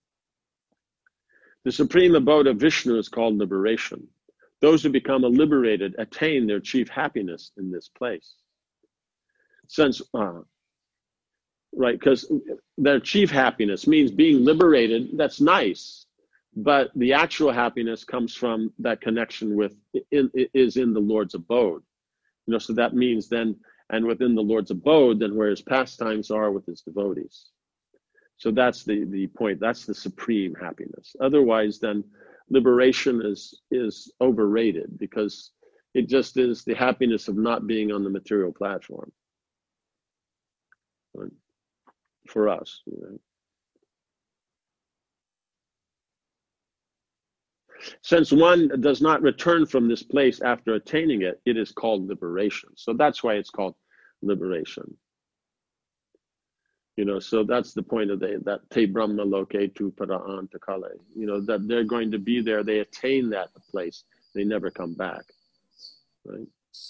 The supreme abode of Vishnu is called liberation. Those who become liberated attain their chief happiness in this place. Since, right, because their chief happiness means being liberated, that's nice, but the actual happiness comes from that connection with, is in the Lord's abode. You know, so that means then, and within the Lord's abode, then where his pastimes are with his devotees. So that's the point, that's the supreme happiness. Otherwise, then liberation is overrated because it just is the happiness of not being on the material platform. Right? For us, you know. Since one does not return from this place after attaining it, it is called liberation. So that's why it's called liberation. You know, so that's the point of that te brahma loke tu paraan takale. You know, that they're going to be there, they attain that place, they never come back. Right?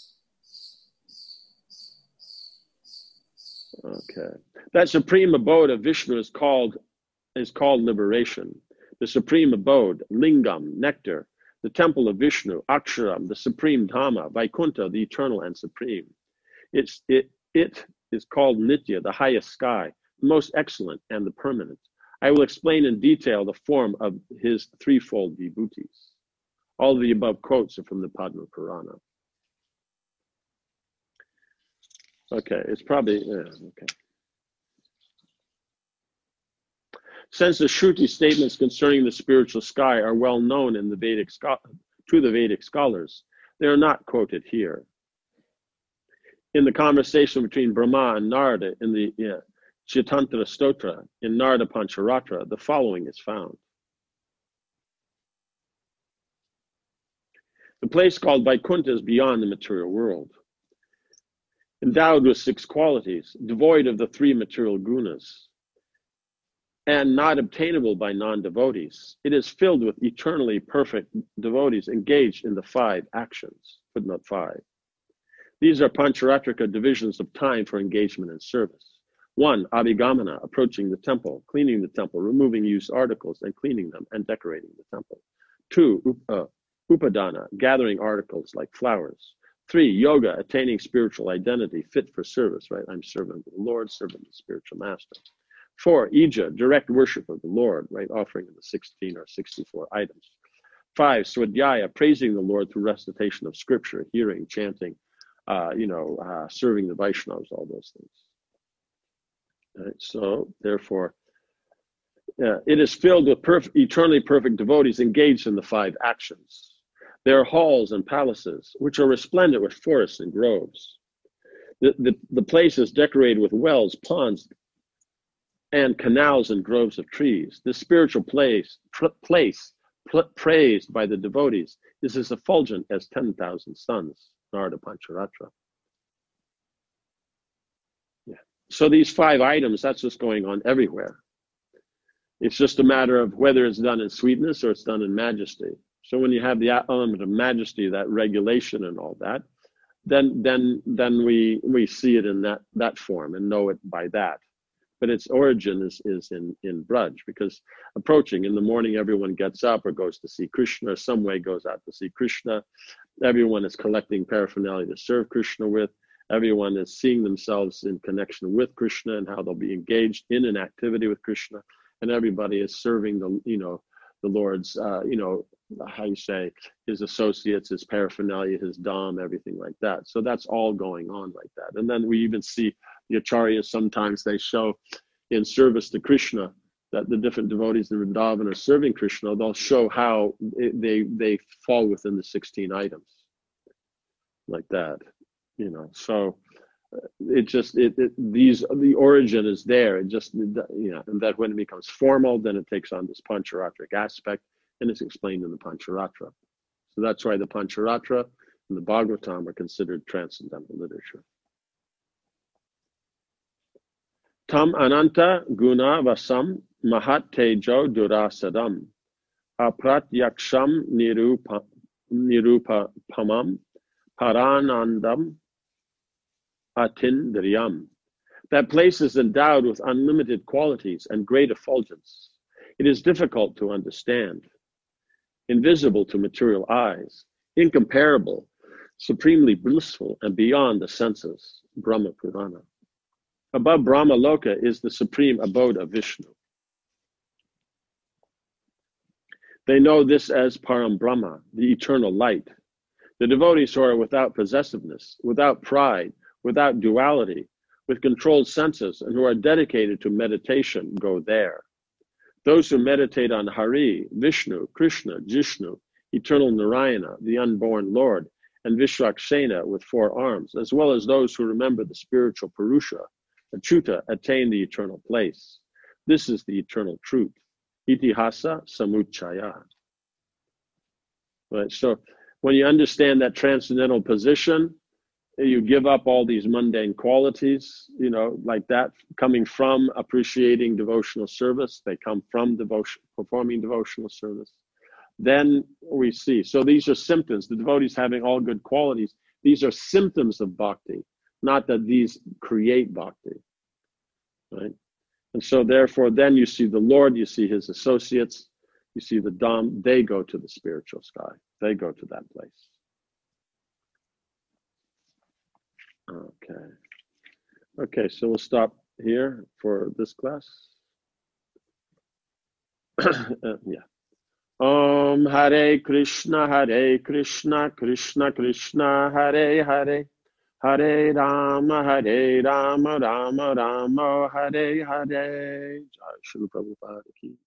Okay. That supreme abode of Vishnu is called liberation. The supreme abode, lingam, nectar, the temple of Vishnu, aksharam, the supreme dhamma, Vaikuntha, the eternal and supreme. It is called nitya, the highest sky, the most excellent and the permanent. I will explain in detail the form of his threefold vibhutis. All of the above quotes are from the Padma Purana. Okay, it's probably, okay. Since the Shruti statements concerning the spiritual sky are well known in the to the Vedic scholars, they are not quoted here. In the conversation between Brahma and Narada in the Chitantra Stotra, in Narada Pancharatra, the following is found. The place called Vaikuntha is beyond the material world. Endowed with 6 qualities, devoid of the 3 material gunas, and not obtainable by non-devotees. It is filled with eternally perfect devotees engaged in the 5 actions. Footnote 5. These are Pancharatrika divisions of time for engagement and service. 1, Abhigamana, approaching the temple, cleaning the temple, removing used articles and cleaning them and decorating the temple. 2, Upadana, gathering articles like flowers. 3, Yoga, attaining spiritual identity, fit for service, right? I'm servant of the Lord, servant of the spiritual master. 4, Ija, direct worship of the Lord, right? Offering the 16 or 64 items. 5, Swadhyaya, praising the Lord through recitation of scripture, hearing, chanting, serving the Vaishnavas, all those things. Right, so, therefore, it is filled with eternally perfect devotees engaged in the 5 actions. There are halls and palaces, which are resplendent with forests and groves. The place is decorated with wells, ponds, and canals and groves of trees. This spiritual place praised by the devotees is as effulgent as 10,000 suns, Narada Pancharatra. Yeah. So these 5 items, that's what's going on everywhere. It's just a matter of whether it's done in sweetness or it's done in majesty. So when you have the element of majesty, that regulation and all that, then we see it in that form and know it by that. But its origin is in Braj, because approaching in the morning, everyone gets up or goes to see Krishna, some way goes out to see Krishna. Everyone is collecting paraphernalia to serve Krishna with. Everyone is seeing themselves in connection with Krishna and how they'll be engaged in an activity with Krishna. And everybody is serving the Lord's, how you say, his associates, his paraphernalia, his dham, everything like that. So that's all going on like that. And then we even see the acharyas, sometimes they show in service to Krishna that the different devotees in Vrindavan are serving Krishna. They'll show how they fall within the 16 items like that, So the origin is there. And that when it becomes formal, then it takes on this pancharatric aspect. and it's explained in the Pancharatra. So that's why the Pancharatra and the Bhagavatam are considered transcendental literature. Tam ananta guna vasam mahat tejo durasadam apratyaksham nirupamam paranandam atindriyam. That place is endowed with unlimited qualities and great effulgence. It is difficult to understand, invisible to material eyes, incomparable, supremely blissful, and beyond the senses. Brahma Purana. Above Brahma Loka is the supreme abode of Vishnu. They know this as Param Brahma, the eternal light. The devotees who are without possessiveness, without pride, without duality, with controlled senses, and who are dedicated to meditation go there. Those who meditate on Hari, Vishnu, Krishna, Jishnu, eternal Narayana, the unborn Lord, and Vishwakshena with 4 arms, as well as those who remember the spiritual Purusha, Achyuta, attain the eternal place. This is the eternal truth. Itihasa Samuchaya. Right, so when you understand that transcendental position, you give up all these mundane qualities, like that, coming from appreciating devotional service. They come from performing devotional service. Then we see. So these are symptoms. The devotees having all good qualities. These are symptoms of bhakti, not that these create bhakti. Right? And so therefore, then you see the Lord, you see his associates, you see the Dham, they go to the spiritual sky. They go to that place. Okay, so we'll stop here for this class. Yeah. Om Hare Krishna, Krishna Krishna, Hare Hare, Hare Rama, Rama Rama, Hare Hare. Jai Shri Prabhupada ki